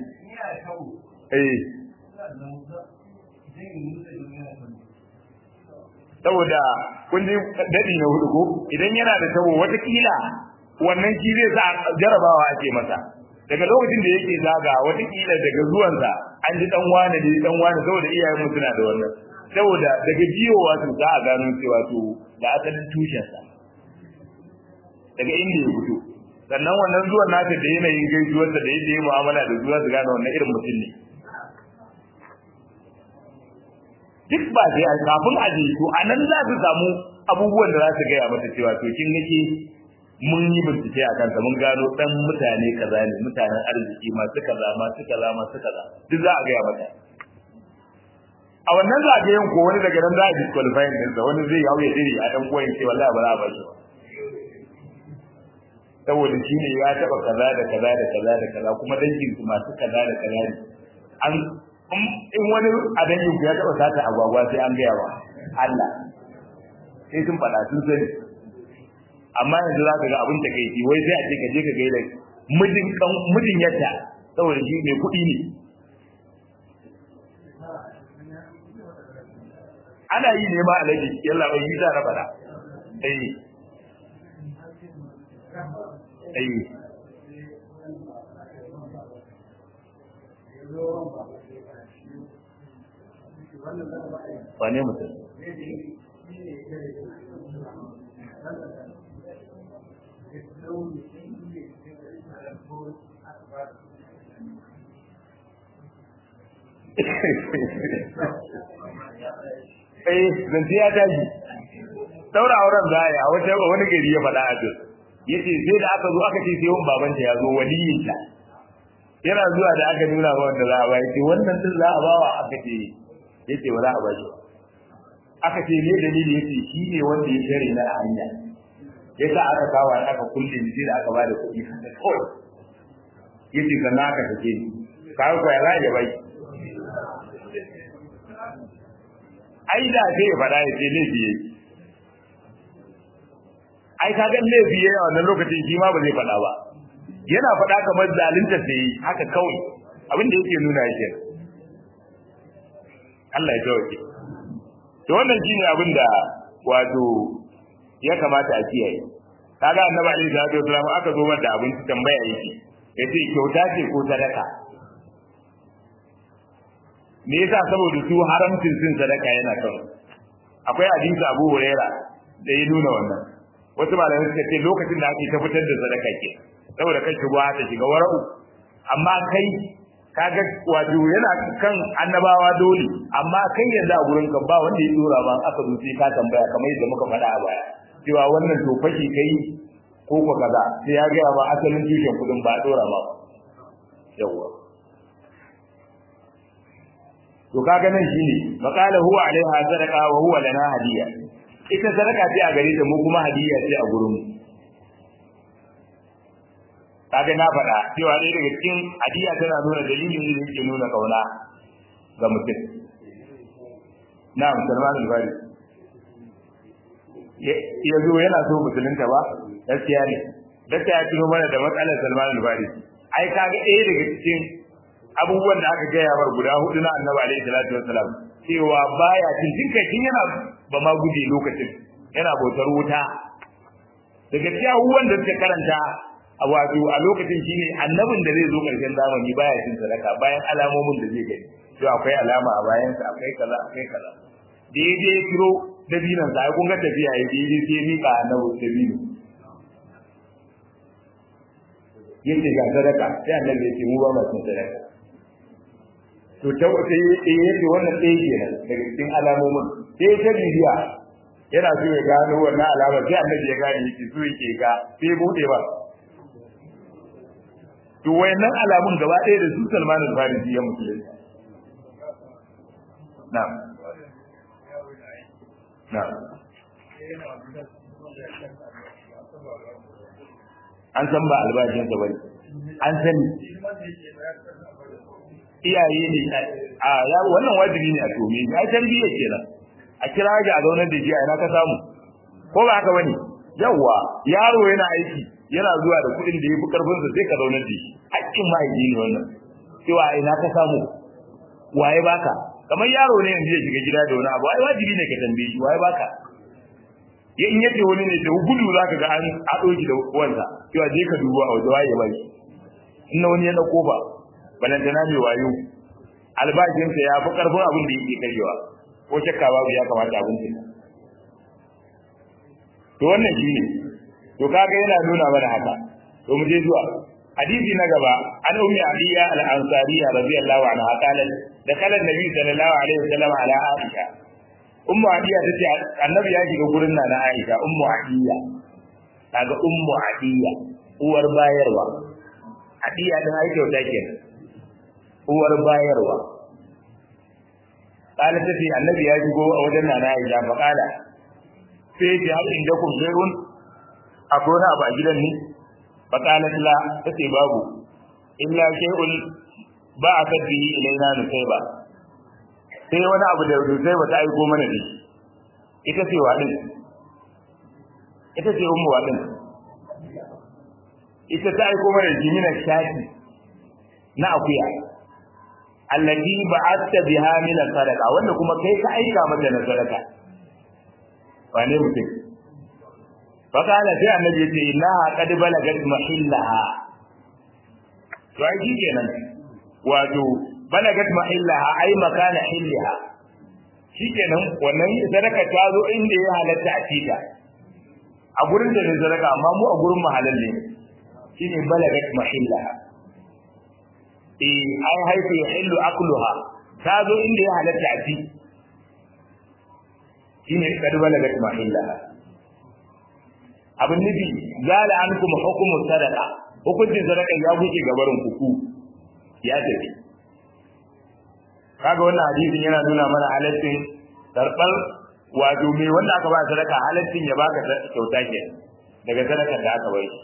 saboda kun ji dadi na hudu ko idan yana da tabo wata kila wannan shi zai sa jarabawa ake masa daga lokacin da yake zaga wata kila daga zuwansa an ji dan wani ne dan wani saboda iyayen mu suna da wannan saboda daga jiyowa su za a gano cewa to da asalin tushen sa daga inda ya fito sannan wannan zuwan nasa da yanayin gaisuwar da yake yi mu'amala da zuwa su gane wannan irin mutum ne duk ba sai a kafin aje to anan za su samu abubuwan da za su gaya mata cewa to kin nake mun yi bincike a kansa mun gano dan mutane kaza ne mutanen arziki masu kaza masu kaza masu kaza duk za a gaya mata a wannan zagayen ko wani daga nan za a disqualify din sa wani zai hauye diri a dan koyin ce wallahi ba za a bar shi saboda shi ne ya taba kaza da kaza da kaza da kaza kuma dangin su masu kaza da kaza ne an in wani a dangin ku ya taba sata agwagwa sai an gaya wa Allah sai sun fada sun sani amma yanzu za ka ga abin takeici wai sai a ce ka je ka gaida mijin yatta saboda shi mai kuɗi ne ana yi ne ma alaji yalla bai yi da rabada wane mutum zance ya tashi daura auren za a wani gari ya faɗa a duk yace sai da aka zo aka ce sai wani babanta ya zo waliyinta yana zuwa da aka nuna ba wanda za a ba yace wannan din za a bawa aka ce yace ba za a ba shi aka ce me dalili yace shi ne wanda ya tare na hanya yasa aka kawo aka kulle ni sai da aka bada kuɗi kawai yace kana aka take ni kai ko ya ya bai ai da sai ya fada yace ne biye ai kaga ne biye a wannan lokacin shi ma ba zai fada ba yana fada kamar zalunta sai haka kawai abin da yake nuna yake Allah ya tauke to wannan shine abin da wato ya kamata a kiyaye kaga annabi alaihi salatu wasallam aka zo mata abinci tambaya yake yace kyauta ce ko sadaka me yasa saboda su haramcin sin sadaka yana kan akwai hadisi Abu Huraira da ya nuna wannan wasu malamai suka ce lokacin da ake tabbatar da sadaka ke saboda kai shugaba ta shiga wara'u amma kai kaga wato yana kan annabawa dole amma kai yanzu a gurin ka ba wanda ya dora ba aka zo sai ka tambaya kamar yadda muka faɗa a baya cewa wannan to fashi kai ko ko kaza sai ya ga ba asalin tushen kudin ba dora ba yawa to kaga nan shine maqala huwa alaiha sadaqa wa huwa lana hadiya ita sadaka ce a gare ta mu kuma hadiya ce a gurin mu kaga na faɗa cewa dai daga cikin hadiya tana nuna dalilin da yake nuna kauna ga mutum na'am Salman al-Farisi ya zo yana so musulunta ba gaskiya ne gaskiya ya tuno mana da matsalar Salman al-Farisi ai kaga ɗaya daga cikin abubuwan da aka gaya mar guda hudu na Annabi alaihi salatu wassalam cewa baya cin kai tun yana ba ma guje lokacin yana bautar wuta da gaskiya wanda suka karanta a wato a lokacin shine annabin da zai zo karshen zamani baya cin sadaka bayan alamomin da zai gani to akwai alama a bayan sa akwai kaza daidai kiro dabinan sa kun ga tafiya yayi daidai sai mika annabi dabino yace ga sadaka sai annabi ya ce mu ba mu cin sadaka to ta sai yace wannan sai kenan daga cikin alamomin sai ta bibiya yana so ya gano wannan alama sai annabi ya gane yake so yake ga sai bude ba to wayannan alamun gaba ɗaya da su Salman al-Farisi ya musulunta na'am an san ba albashin sa bane an sani iyaye ne a ya wannan wajibi ne a tome ai tarbiyya kenan a kira ga a zaunar da jiya ina ka samu ko ba haka bane yawa yaro yana aiki yana zuwa da kuɗin da yafi karfin sa sai ka zaunar da shi hakkin mahaifi ne wannan cewa ina ka samu waye baka kamar yaro ne yanzu ya shiga gida da wani abu ai wajibi ne ka tambaye shi waye baka ya in yace wani ne da gudu zaka ga an ado shi da uwansa cewa je ka duba a waje waye bai inna wani yana kofa balantana mai wayo albashinsa ya fi karfin abin da yake karyewa ko shakka babu ya kamata abin sa to wannan shine to kaga yana nuna mana haka to mu je zuwa hadisi na gaba an ummi aliya al-ansariya radiyallahu anha qalat da kala nabi sallallahu alaihi wasallam ala aisha ummu aliya tace annabi ya shiga gurin na aisha ummu aliya kaga ummu aliya uwar bayarwa aliya din ai kyauta kenan uwar bayarwa qala tace annabi ya shigo a wajen na aisha fa qala sai ji har inda kun zairun akwai na ba gidan ni fa qalat la tace babu illa shay'un ba'atha bihi ilaina nusayba sai wani abu da nusayba ta aiko mana da shi ita ce wadin ita ce ummu wadin ita ta aiko mana da jimina shaki na akuya allati ba'atha biha min sadaqa wanda kuma kai ka aika mata na sadaka wane mutum fakala sai annabi ya ce inna qad balagat mahillaha to ai kenan wato balagat mahillaha ai makana hillaha shikenan wannan sadaka ta zo inda ya halatta a cita a gurin da ne sadaka amma mu a gurin mahalal ne shine balagat mahillaha ai haifu yahillu akluha ta zo inda ya halatta a ci shine kad balagat mahillaha abin nufi zala ankum hukumu sadaqa hukuncin sadaka ya buke gabarin kuku ya tafi kaga wannan hadisin yana nuna mana halaccin karɓar wato mai wanda aka ba sadaka halaccin ya baka kyauta ke daga sadakar da aka bai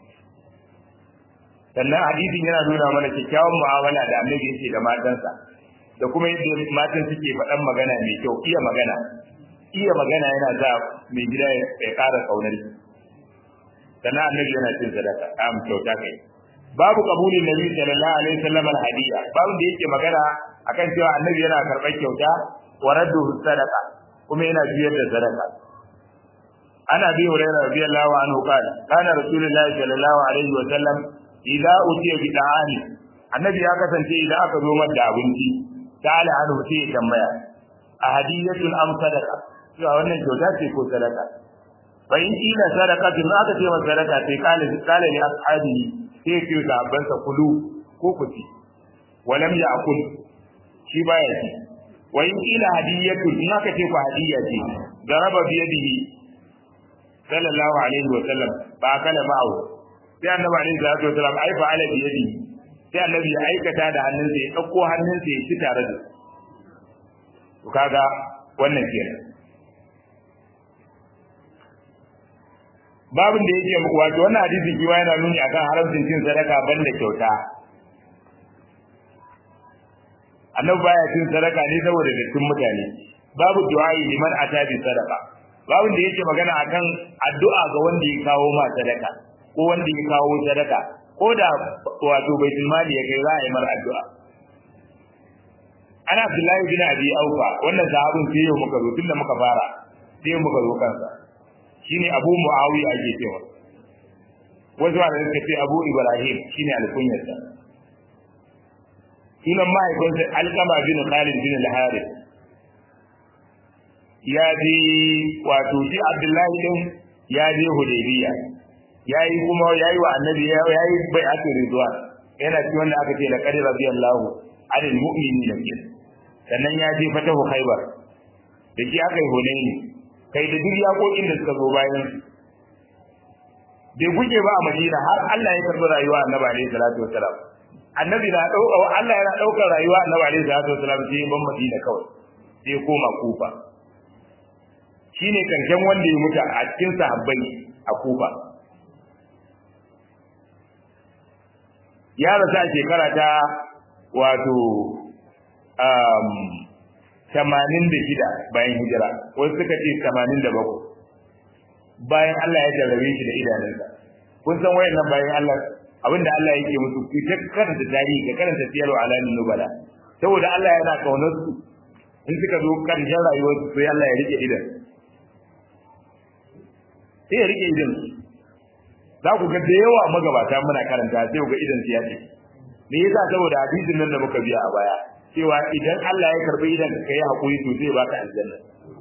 sannan hadisin yana nuna mana kyakkyawan mu'amala da annabi yake da matansa da kuma yadda matan suke faɗan magana mai kyau iya magana yana da mai gida ya ƙara kaunar sannan annabi yana cin sadaka am kyauta kai babu kabulin nabi sallallahu alaihi wasallam alhadiya babu da yake magana akan cewa annabi yana karɓar kyauta wa raddu sadaqa kuma yana biyar da sadaka ana bi hurairah radiyallahu anhu qala kana rasulullahi sallallahu alaihi wasallam idza utiya bi da'ani annabi ya kasance idan aka zo masa da abinci ta'ala anhu sai ya tambaya ahadiyatun am sadaqa cewa wannan kyauta ce ko sadaka bai ila sadaqatu ma aka ce masa sadaka sai kale ne ashabi sai ce ga abansa kulu ko kuti walam ya'kul shi baya ci wa in ila hadiyatu in aka ce ku hadiya ce daraba bi yadihi sallallahu alaihi wa sallam ba kana ma'u sai annabi alaihi salatu wa sallam ai fa ala bi yadihi sai annabi ya aikata da hannunsa ya dauko hannunsa ya ci tare da to kaga wannan kenan babin da yake wato wannan hadisi kiwa yana nuni akan haramcin cin sadaka banda kyauta annabi baya cin sadaka ne saboda dattin mutane babu du'a'i liman ata bi sadaka babin da yake magana akan addu'a ga wanda ya kawo ma sadaka ko wanda ya kawo sadaka ko da wato baitul mali ya kai za a yi mar addu'a ana Abdullahi bin Abi Aufa wannan sahabin sai yau muka zo tunda muka fara sai muka zo kansa shine Abu Muawiya ake cewa wasu wanda suka ce Abu Ibrahim shine alkunyarsa sunan mahaifinsa Alqama bin Khalid bin al-Harith ya je wato shi Abdullahi din ya je Hudaybiya yayi kuma yayi wa annabi yayi bai'atu ridwan yana ci wanda aka ce laqad radiyallahu anil mu'minina sannan ya je fatahu Khaybar da shi aka yi Hunayn kai da duk yakokin da suka zo bayan bai guje ba a Madina har Allah ya karbi rayuwa annabi alaihi salatu wasalam annabi na Allah yana daukar rayuwa annabi alaihi salatu wasalam sai ban Madina kawai sai koma Kufa shine karshen wanda ya mutu a cikin sahabbai a Kufa ya rasa shekara ta wato 86 bayan hijira wasu suka ce 87 bayan Allah ya jarrabe shi da idanunsa kun san wayannan bayan Allah abinda Allah yake musu ku ta karanta tarihi ka karanta siyarwa alamin nubala saboda Allah yana kaunar su in suka zo karshen rayuwar su sai Allah ya rike idan sai ya rike idan za ku ga da yawa magabata muna karanta sai ku ga idan su ya ce me yasa saboda hadisin nan da muka biya a baya cewa idan Allah ya karbi idan ka yi hakuri to zai baka aljanna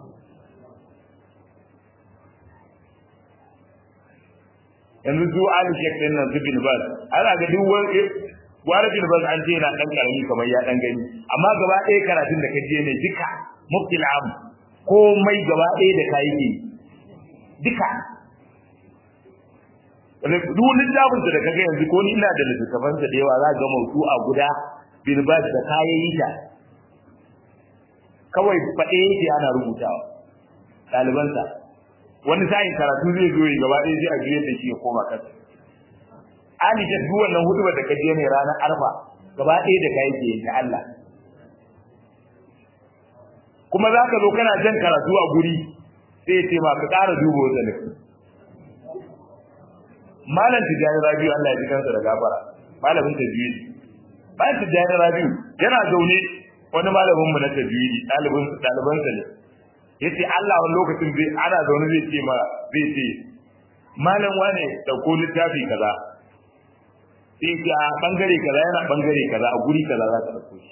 yanzu su Ali Sheikh din nan su bin Baz ana ga duk wani bin Baz an ce yana dan karami kamar ya dan gani amma gaba ɗaya karatun da kaje ne duka muftil am komai gaba ɗaya da kai ke duka duk littafin da kaga yanzu ko ni ina da littafan da yawa za ga mautu a guda bin Baz da kayayi ta kawai faɗe yake ana rubutawa ɗalibansa wani sa'in karatu zai zo gaba ɗaya sai a juye da shi ya koma kasa Ali ta duk wannan hudubar da kaje ne ranar Arfa gaba ɗaya da kai ke ta Allah kuma zaka zo kana jan karatu a guri sai ya ce ma ka ƙara dubo wannan malam Tijani Rabiu Allah ya ji kansa da gafara malamin tajwidi bayan Tijani Rabiu yana zaune wani malamin mu na tajwidi ɗalibansa ne yace Allah wani lokacin zai ana zaune zai ce ma zai ce malam wane dauko littafi kaza sai ce a bangare kaza yana bangare kaza a guri kaza za ka dauko shi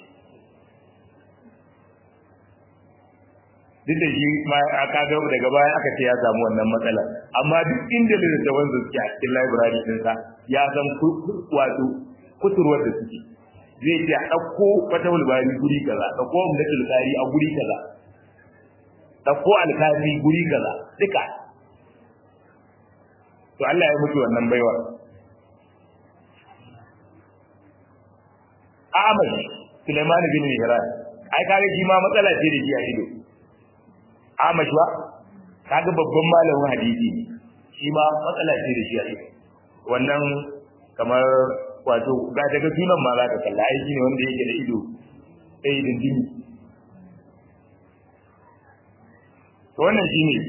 duk da shi ma aka ga daga baya aka ce ya samu wannan matsala amma duk inda littafin su suke a cikin library din sa ya san wato kuturwar da suke zai ce a dauko fatawul bari guri kaza dauko umdatul qari a guri kaza dauko alkafi guri kaza duka to Allah ya mutu wannan baiwa Ahmad Sulaiman bin Mihran ai kare shi ma matsala ce da shi a ido Ahmad ba kaga babban malamin hadisi ne shi ma matsala ce da shi a ido wannan kamar wato ga daga sunan ma za ka kalla ai shine wanda yake da ido sai dindini to wannan shine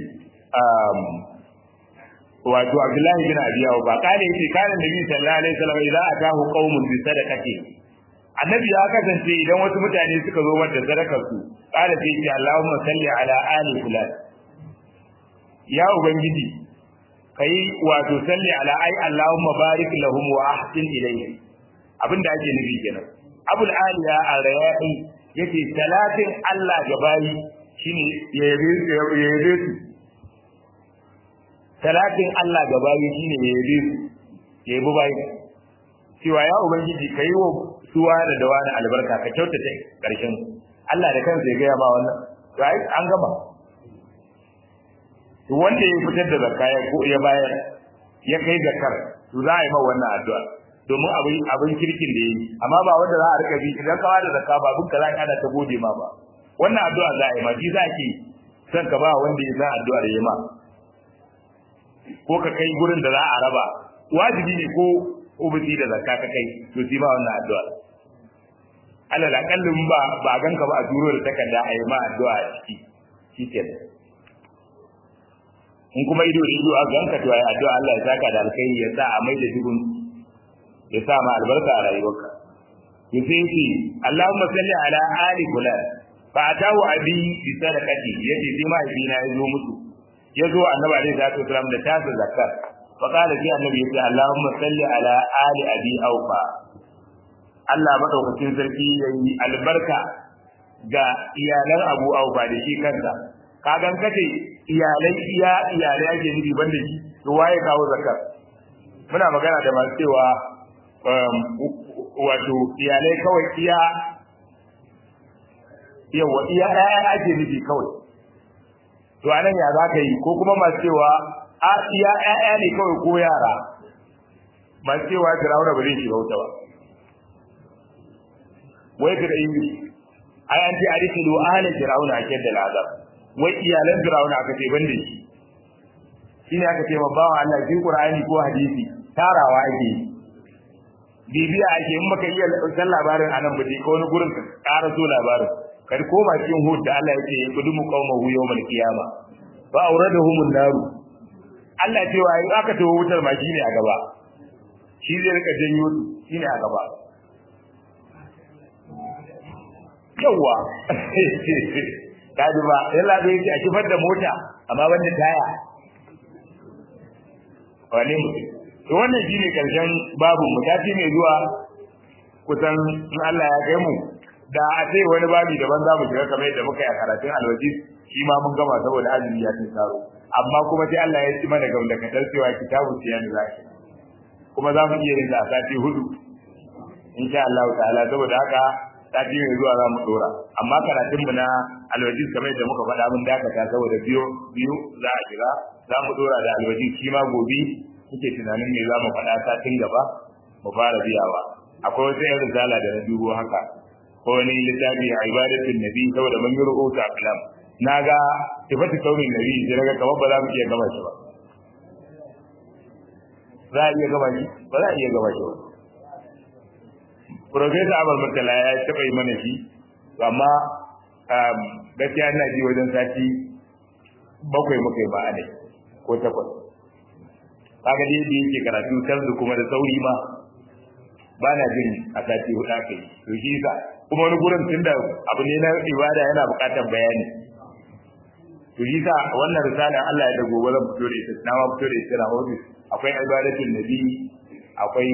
wato Abdullahi bin Abi Awfa kale yace kana Nabi sallallahu alaihi wasallam idan atahu qaumun bi sadaqati annabi ya kasance idan wasu mutane suka zo mata sadakar su kala sai ce Allahumma salli ala ali fulan ya ubangiji kai wato salli ala ai Allahumma barik lahum wa ahsin ilayhi abinda ake nufi kenan Abul Aliya ar-Rayahi yace salatin Allah ga bayi shine ya yabe su salatin Allah ga bayi shine ya yabe su ya yabi bayi cewa ya ubangiji kai wa suwa da dawana albarka ka kyautata karshen Allah da kansa ya ga ba wannan right an gaba to wanda ya fitar da zakka ya ko ya bayar ya kai zakkar to za a yi ma wannan addu'a domin abin kirkin da yayi amma ba wanda za a rika bi idan ka bada zakka ba bunka za ka da ta gode ma ba wannan addu'a za a yi ma ji zaki san ka ba wanda ya san addu'ar yayi ma ko ka kai gurin da za a raba wajibi ne ko ubuti da zakka ka kai to shi ba wannan addu'a alal akallin ba ganka ba a duro da takarda a yi ma addu'a a ciki shikenan in kuma ido da ido a ganka to ai addu'a Allah ya saka da alkai ya sa a mai da dubun ya sa ma albarka a rayuwarka yace Allahumma salli ala ali fulan fa atahu abi bi sadaqati yace sai mahaifina ya zo musu ya zo annabi alaihi salatu wasalam da tasa zakar fa qala sai annabi yace Allahumma salli ala ali abi aufa Allah madaukakin sarki yayi albarka ga iyalan Abu Aufa da shi kansa kagan kace iyalai ake nufi banda shi to waye kawo zakar muna magana da masu cewa wato iyalai kawai iya ake nufi kawai to anan ya za ka yi ko kuma masu cewa iya ne kawai ko yara masu cewa Fir'auna ba zai shiga wuta ba wai Fir'auni ai an ce arsilu ahla Fir'auna akid da azab wai iyalan Fir'auna aka ce banda shi shine aka ce ma bawa Allah shi Qur'ani ko hadisi tarawa ake bibiya ake in baka iya san labarin anan ba ko wani gurin ka ƙara so labarin kar koma cikin hud da Allah yake kudumu qaumahu yawmal qiyama fa awradahumun nar Allah cewa in aka tawo wutar ma shine a gaba shi zai rika janyo shine a gaba yawa kaji ba yalla da yake a kifar da mota amma wanda taya wane mutum to wannan shine karshen babu mutafi mai zuwa kusan in Allah ya kai mu da a ce wani babu daban za mu shiga kamar yadda muka yi a karatun alwaji shi ma mun gama saboda azumi ya tsaro amma kuma sai Allah ya ci mana gamda kadar cewa kitabu siyan zaki kuma za mu iya yin da sati 4 insha Allah ta'ala saboda haka sati mai zuwa za mu dora amma karatun mu na alwaji kamar yadda muka faɗa mun dakata saboda biyu za a shiga za mu dora da alwaji shi ma gobe muke tunanin me za mu faɗa satin gaba mu fara biyawa akwai wata yin risala da na dubo haka ko wani littafi a ibadatin nabi saboda mun yi rubuta kalam naga sifatu kaunin nabi sai naga kamar ba za mu iya gama shi ba za a iya gama shi ba za a iya gama shi ba Profesa Abar Murtala ya taɓa yi mana shi amma gaskiya ina ji wajen sati 7 muka yi ba a ko 8 kaga dai da yake karatu kanzu kuma da sauri ma ba na jin a sati 4 aka yi to shi yasa kuma wani gurin tunda abu ne na ibada yana buƙatar bayani to shi yasa wannan risala Allah ya da gobe zan fito da ita na ma fito da ita na office akwai ibadatul nabi akwai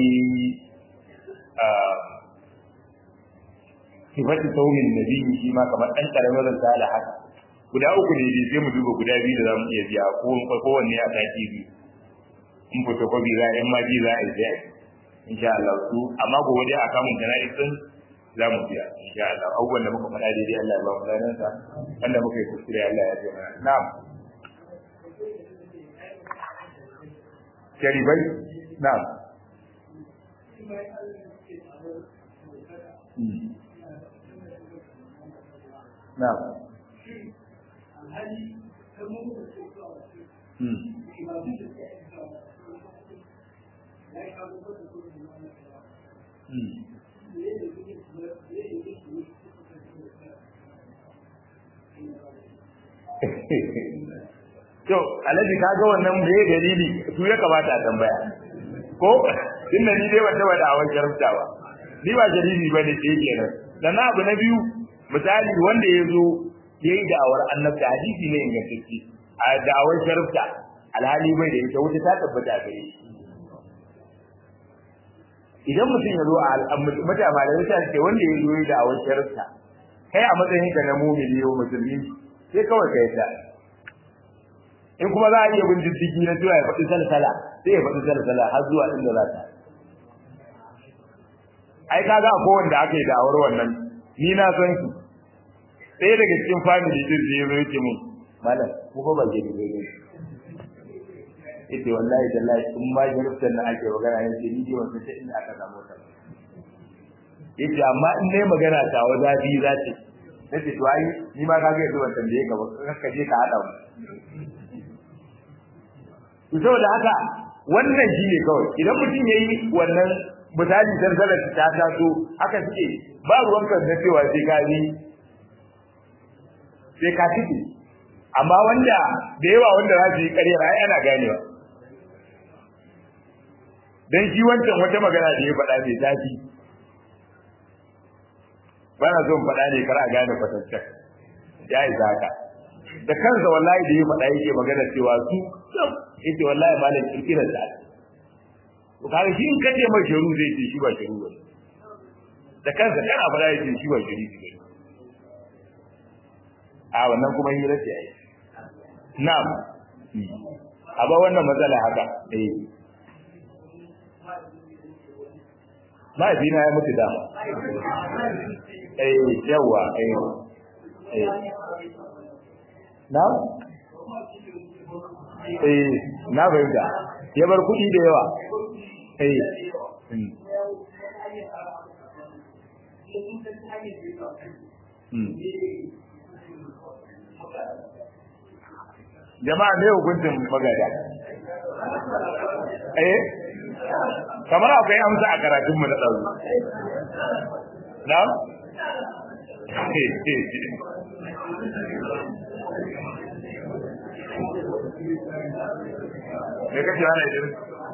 sifatu saumin nabi shi ma kamar dan karamin risala haka guda 3 ne sai mu duba guda 2 da zamu iya biya ko wanne a sati 2 in fito ko bi za in ma bi za a yi insha Allah su amma gobe dai a kamun jana'i din za mu biya insha Allah abubuwan da muka faɗa daidai Allah ya ba mu ladan sa wanda muka yi kuskure Allah ya ji mana na'am karibai na'am na'am to alaji kaga wannan bai dalili su ya kamata a tambaya ko inda ni dai wanda wada awan jarumta ba ni ba dalili bane ke kenan dan abu na biyu misali wanda yazo yayi da'awar annabi hadisi ne ingantacce a da'awar jarumta alhali bai da ita wuta ta tabbata gare shi idan mutum ya zo a mutane malamai ta ce wanda ya zo yayi da'awar jarumta kai a matsayin ka na mu'mini ko musulmi sai kawai ka yadda in kuma za a iya bin diddigi na cewa ya faɗi salsala sai ya faɗi salsala har zuwa inda za ta ai kaga ko wanda aka yi da'awar wannan ni na san su ɗaya daga cikin family din da ya zo yake mun malam ko ba ke da gare ita wallahi tallahi in ma jarumtar na ake magana yace ni dai wannan sai inda aka samu ta yace amma in ne magana ta wa zafi za ta nace to ai ni ma kaga yanzu ban tambaye ka ba ka je ka hada mu saboda haka wannan shine kawai idan mutum yayi wannan misali sarsalar ta taso haka suke ba ruwanka da cewa sai ka yi sai ka tike amma wanda da yawa wanda za su yi ƙarya ai ana ganewa dan shi wancan wata magana da ya faɗa mai tafi bana zo faɗa ne kar a gane kwatancin ya yi zaka da kansa wallahi da ya faɗa yake magana cewa su yace wallahi malam kirkirar da to kaga shi in kace mai shiru zai ce shi ba shiru ba da kansa kana faɗa yake shi ba shiru ba a wannan kuma hira ce ai na'am aba wannan matsala haka mahaifina ya mutu dama yawa na na fahimta ya bar kuɗi da yawa jama'a ne hukuncin magada kamar akwai amsa a karatun mu na ɗazu na me kake hana idan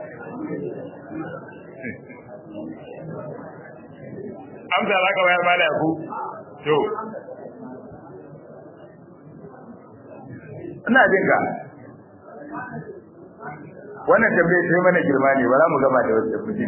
amsa za ka bayar mala yaku to ina jin ka wannan tambayar sai mana girma ne ba za mu gama da wasu tambaye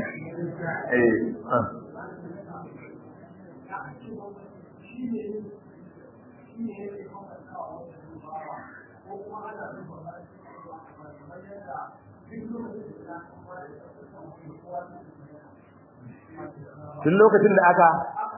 tun lokacin da aka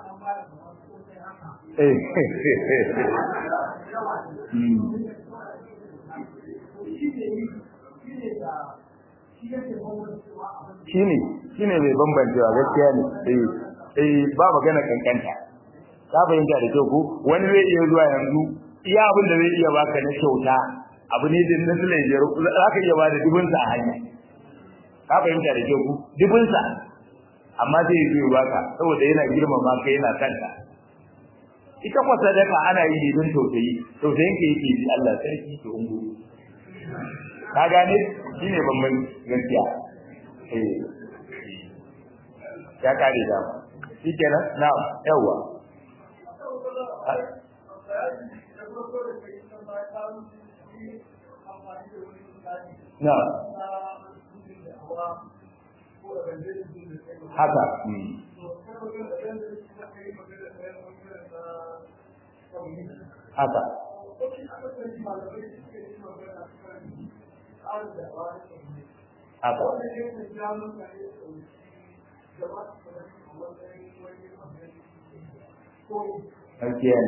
shine mai bambancewa gaskiya ne ba magana kankanta ka fahimta da kyau ko wani zai iya zuwa yanzu iya abin da zai iya baka na kyauta abu ne da nasu biyar za ka iya ba da dubunsa a hanya ka fahimta da kyau ko dubunsa amma zai yi zuwa baka saboda yana girmama ka yana kanta ita kwa sadaka ana yi ne don tausayin ka yake ji Allah sarki to ungu ka gane shine bamban gaskiya ya kare da shikenan na yawa na haka haka haka again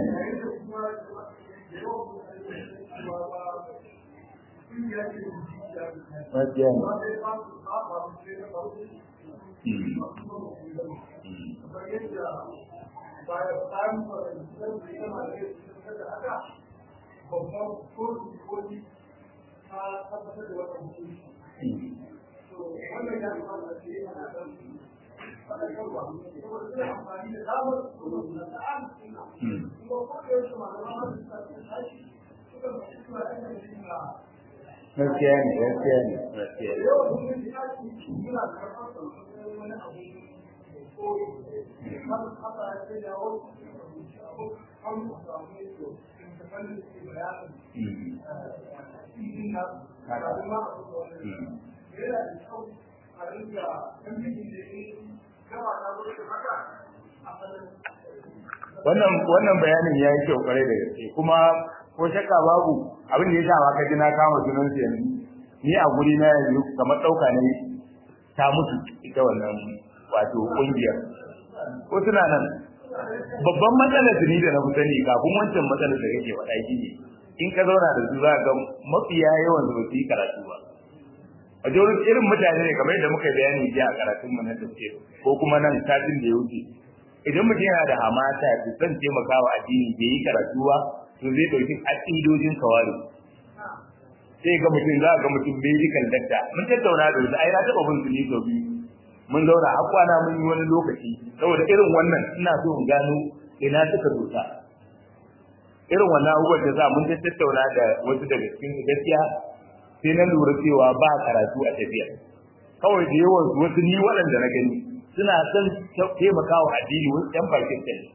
wannan bayanin ya yi kyau kwarai da gaske kuma ko shakka babu abin da ya sa ka ji na kama sunan su yanzu ni a guri na yanzu kamar dauka ne ta mutu ita wannan wato kungiyar ko suna nan babban matsalar su ni da na sani kafin wancan matsalar da kake faɗa shi ne in ka zauna da su za ka ga mafiya yawan su ba su yi karatu ba a jorin irin mutane ne kamar yadda muka bayani jiya a karatun mu na tafsir ko kuma nan satin da ya wuce idan mutum yana da hamata to zan taimakawa addini bai yi karatu ba to zai dauki aqidojin kawari sai ga mutum za ga mutum medical doctor mun tattauna da su ai na taba bin su ne to biyu mun zauna har kwana mun yi wani lokaci saboda irin wannan ina so in gano ina suka dosa irin wannan abubuwan da za mun tattauna da wasu daga cikin gaskiya sai na lura cewa ba karatu a tafiya kawai da yawan wasu ni waɗanda na gani suna son taimakawa addini wasu ɗan Pakistan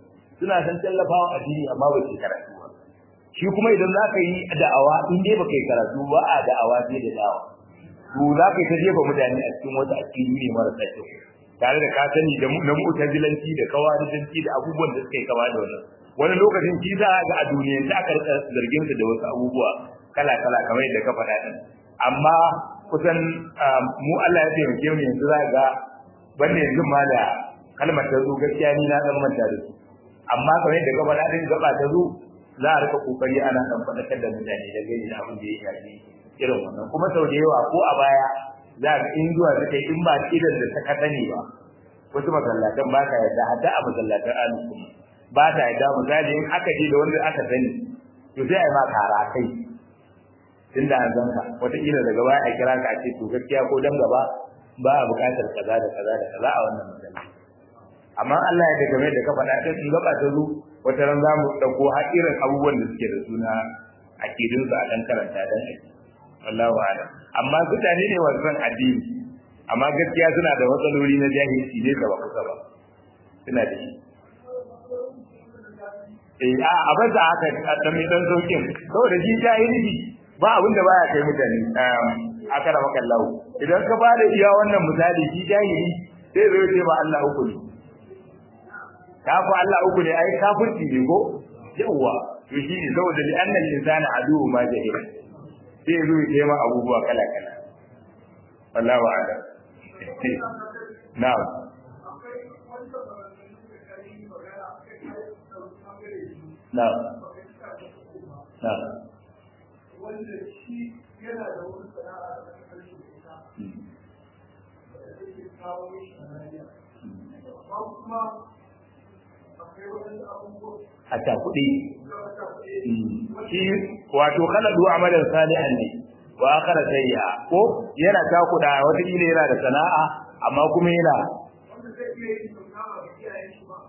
suna san tallafawa addini amma ba su karatu ba shi kuma idan za ka yi da'awa in dai ba kai karatu ba a da'awa sai da da'awa to za ka yi ta jefa mutane a cikin wata aƙidu ne marasa kyau tare da ka sani da na mu'tazilanci da kawarijanci da abubuwan da suka yi kama da wannan wani lokacin shi za ga a duniyar ta aka rika zargin su da wasu abubuwa kala kala kamar yadda ka faɗa din amma kusan mu Allah ya taimake mu yanzu za ga banda yanzu ma da kalmar ta zo gaskiya ni na dan manta da su amma kamar yadda ka faɗa din gaba ta zo za a rika kokari ana dan faɗakar da mutane da gani da abin da ya shafi irin wannan kuma sau da yawa ko a baya za ka in zuwa suka yi in ba idan da ta sani ba wasu masallatan ba ka yadda hatta a masallatan alukum ba ta yadda misali in aka je da wanda aka sani to sai a yi ma kara kai tunda an zanka wataƙila daga baya a kira ka a ce to gaskiya ko dan gaba ba a buƙatar kaza da kaza da kaza a wannan masallaci amma Allah ya daga mai da ka faɗa din in gaba ta zo wata ran za mu ɗauko har irin abubuwan da suke da suna akidunsu a ɗan karanta dan aiki wallahu a'lam amma mutane ne wasan addini amma gaskiya suna da matsaloli na jahilci ne da ba kusa ba suna da shi a ba za haka dan mai dan saukin saboda shi jahilci ba abin da baya kai mutane akara maka Allah idan ka bada iya wannan misali shi jahili sai zai ce ba Allah uku ne ka fa Allah uku ne ai kafirci ne ko yawa to shi ne saboda li annal insana adu ma jahil sai zo ya ma abubuwa kala kala wallahu a'lam na'am na'am na'am wanda shi yana da wani sana'a da ƙarfi da take kawo shi a rayuwa amma kuma akwai wani abubuwa a ta kuɗi shi wato khaladu amalan salihan ne wa akhara sayya ko yana ta kuɗa wata kila yana da sana'a amma kuma yana wanda zai iya yin sana'a da iyayen shi ba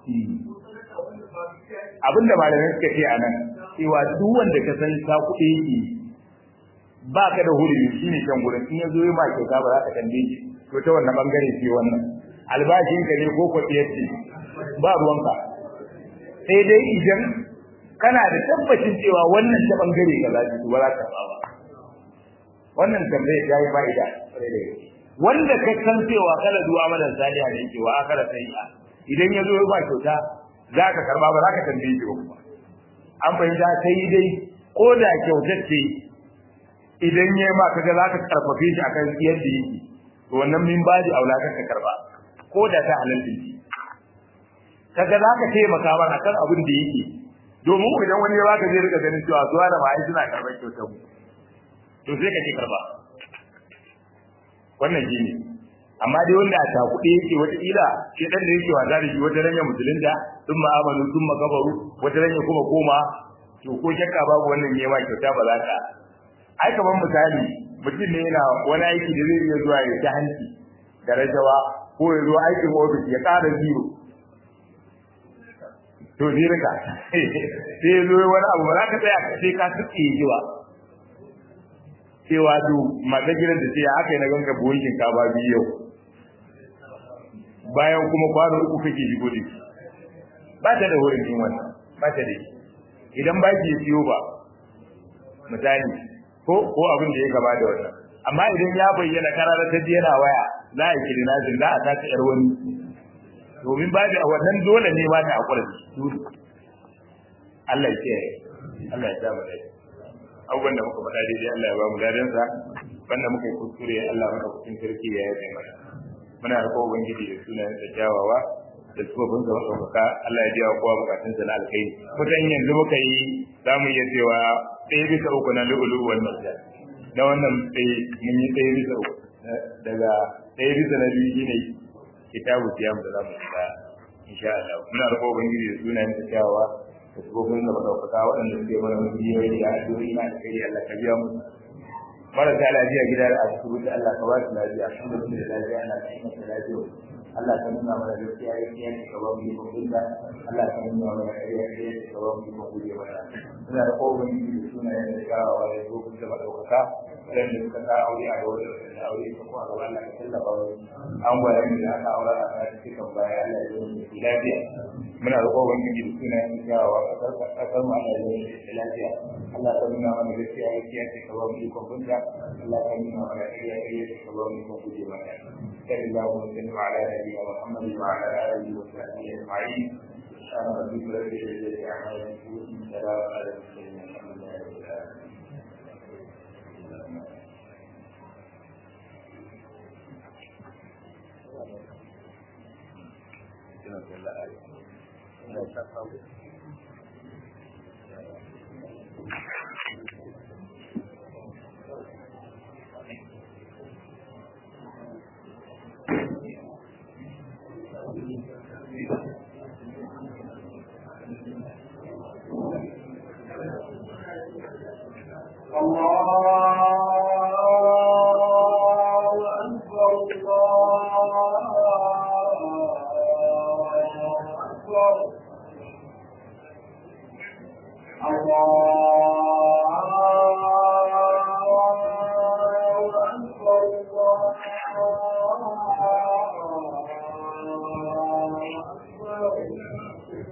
abinda malamai suka ce a nan cewa duk wanda ka san ta kuɗi yake ba ka da hurumi shi ne can gurin in ya zo ma kyauta ba za ka tambaye shi to ta wannan bangare ce wannan albashin ka ne ko kwaɗiyar ce ba ruwanka sai dai idan kana da tabbacin cewa wannan ta bangare ka za ki ba za ka ba wannan tambaye ta yi fa'ida wanda ka san cewa kala zuwa amalan saliha ne cewa akara sayya idan ya zo ba kyauta za ka karba ba za ka tambaye shi ba kuma an fahimta sai dai ko da kyautar ce idan ya ma kaga za ka karfafe shi akan yadda yake to wannan min baji aula ka karba ko da ta halal din kaga za ka taimaka ba akan abin da yake domin idan wani ya baka zai rika ganin cewa zuwa da mai suna karban kyautar mu to sai ka ce karba wannan shine amma dai wanda a takuɗe yake wata ila shi dan da yake wasa da shi wata ranya musulunta sun ma'amalu sun makabaru wata ranya kuma koma to ko shakka babu wannan ne ma kyauta ba za ka ai kaman misali mutum ne yana wani aiki da zai iya zuwa ya ta hanci da rajawa ko ya zo aikin ofis ya ƙara zero to zirka sai ya zo wani abu ba za ka tsaya sai ka suke ji ba cewa to mata gidan da ce haka yi na ganga buhun shinkafa biyu yau bayan kuma kwano uku kake shigo da shi ba ta da wurin yin wannan ba ta da shi idan ba ki siyo ba misali ko abin da ya gaba da wannan amma idan ya bayyana karara ta yana waya za a kiri na za a saka yar wani domin ba da wannan dole ne ba ta hakura Allah ya kiyaye Allah ya tsaba dai abubuwan da muka faɗa daidai Allah ya ba mu dadansa wanda muka yi kuskure Allah maka cikin sarki ya yi mana muna roƙo ubangiji da sunayen sa kyawawa da tsofin ga mafaka Allah ya biya kowa bukatun sa na alkhairi mutan yanzu muka yi zamu iya cewa ɗaya bisa uku na lu'ulu wal marjan da wannan mun yi ɗaya bisa uku daga ɗaya bisa na biyu shine kitabu siyam da zamu shiga insha Allah muna roƙo ubangiji da sunayen sa kyawawa da tsofin ga mafaka waɗanda suke mana mujiyoyi da addu'o'i na alkhairi Allah ka biya mu marasa lafiya gida da asibiti Allah ka ba su lafiya alhamdulillah da lafiya ana cikin lafiya Allah ka nuna mana gaskiya ya ne ka ba mu yi kunta Allah ka nuna mana ƙarya ya ne ka ba mu yi kunta mana ina da kowa ne da sunayen da kawo wa ya zo kun da madaukaka wanda suka ka aure a wurin aure ta kuma gaba Allah ka tallafa mu an gwada mu da aka aure a cikin baya Allah ya yi lafiya muna roƙo ubangiji da sunan kyawawa kasar mu Allah ya yi lafiya Allah ka nuna mana gaskiya gaskiya ce ka ba mu ikon bunta Allah ka nuna mana ƙarya ƙarya ce ka ba mu ikon guje mata sallallahu alaihi wa ala alihi wa Muhammad wa ala alihi wa sahbihi ajma'in سبحان ربك رب العزة عما يصفون سلام على المرسلين الحمد لله رب الله أكبر الله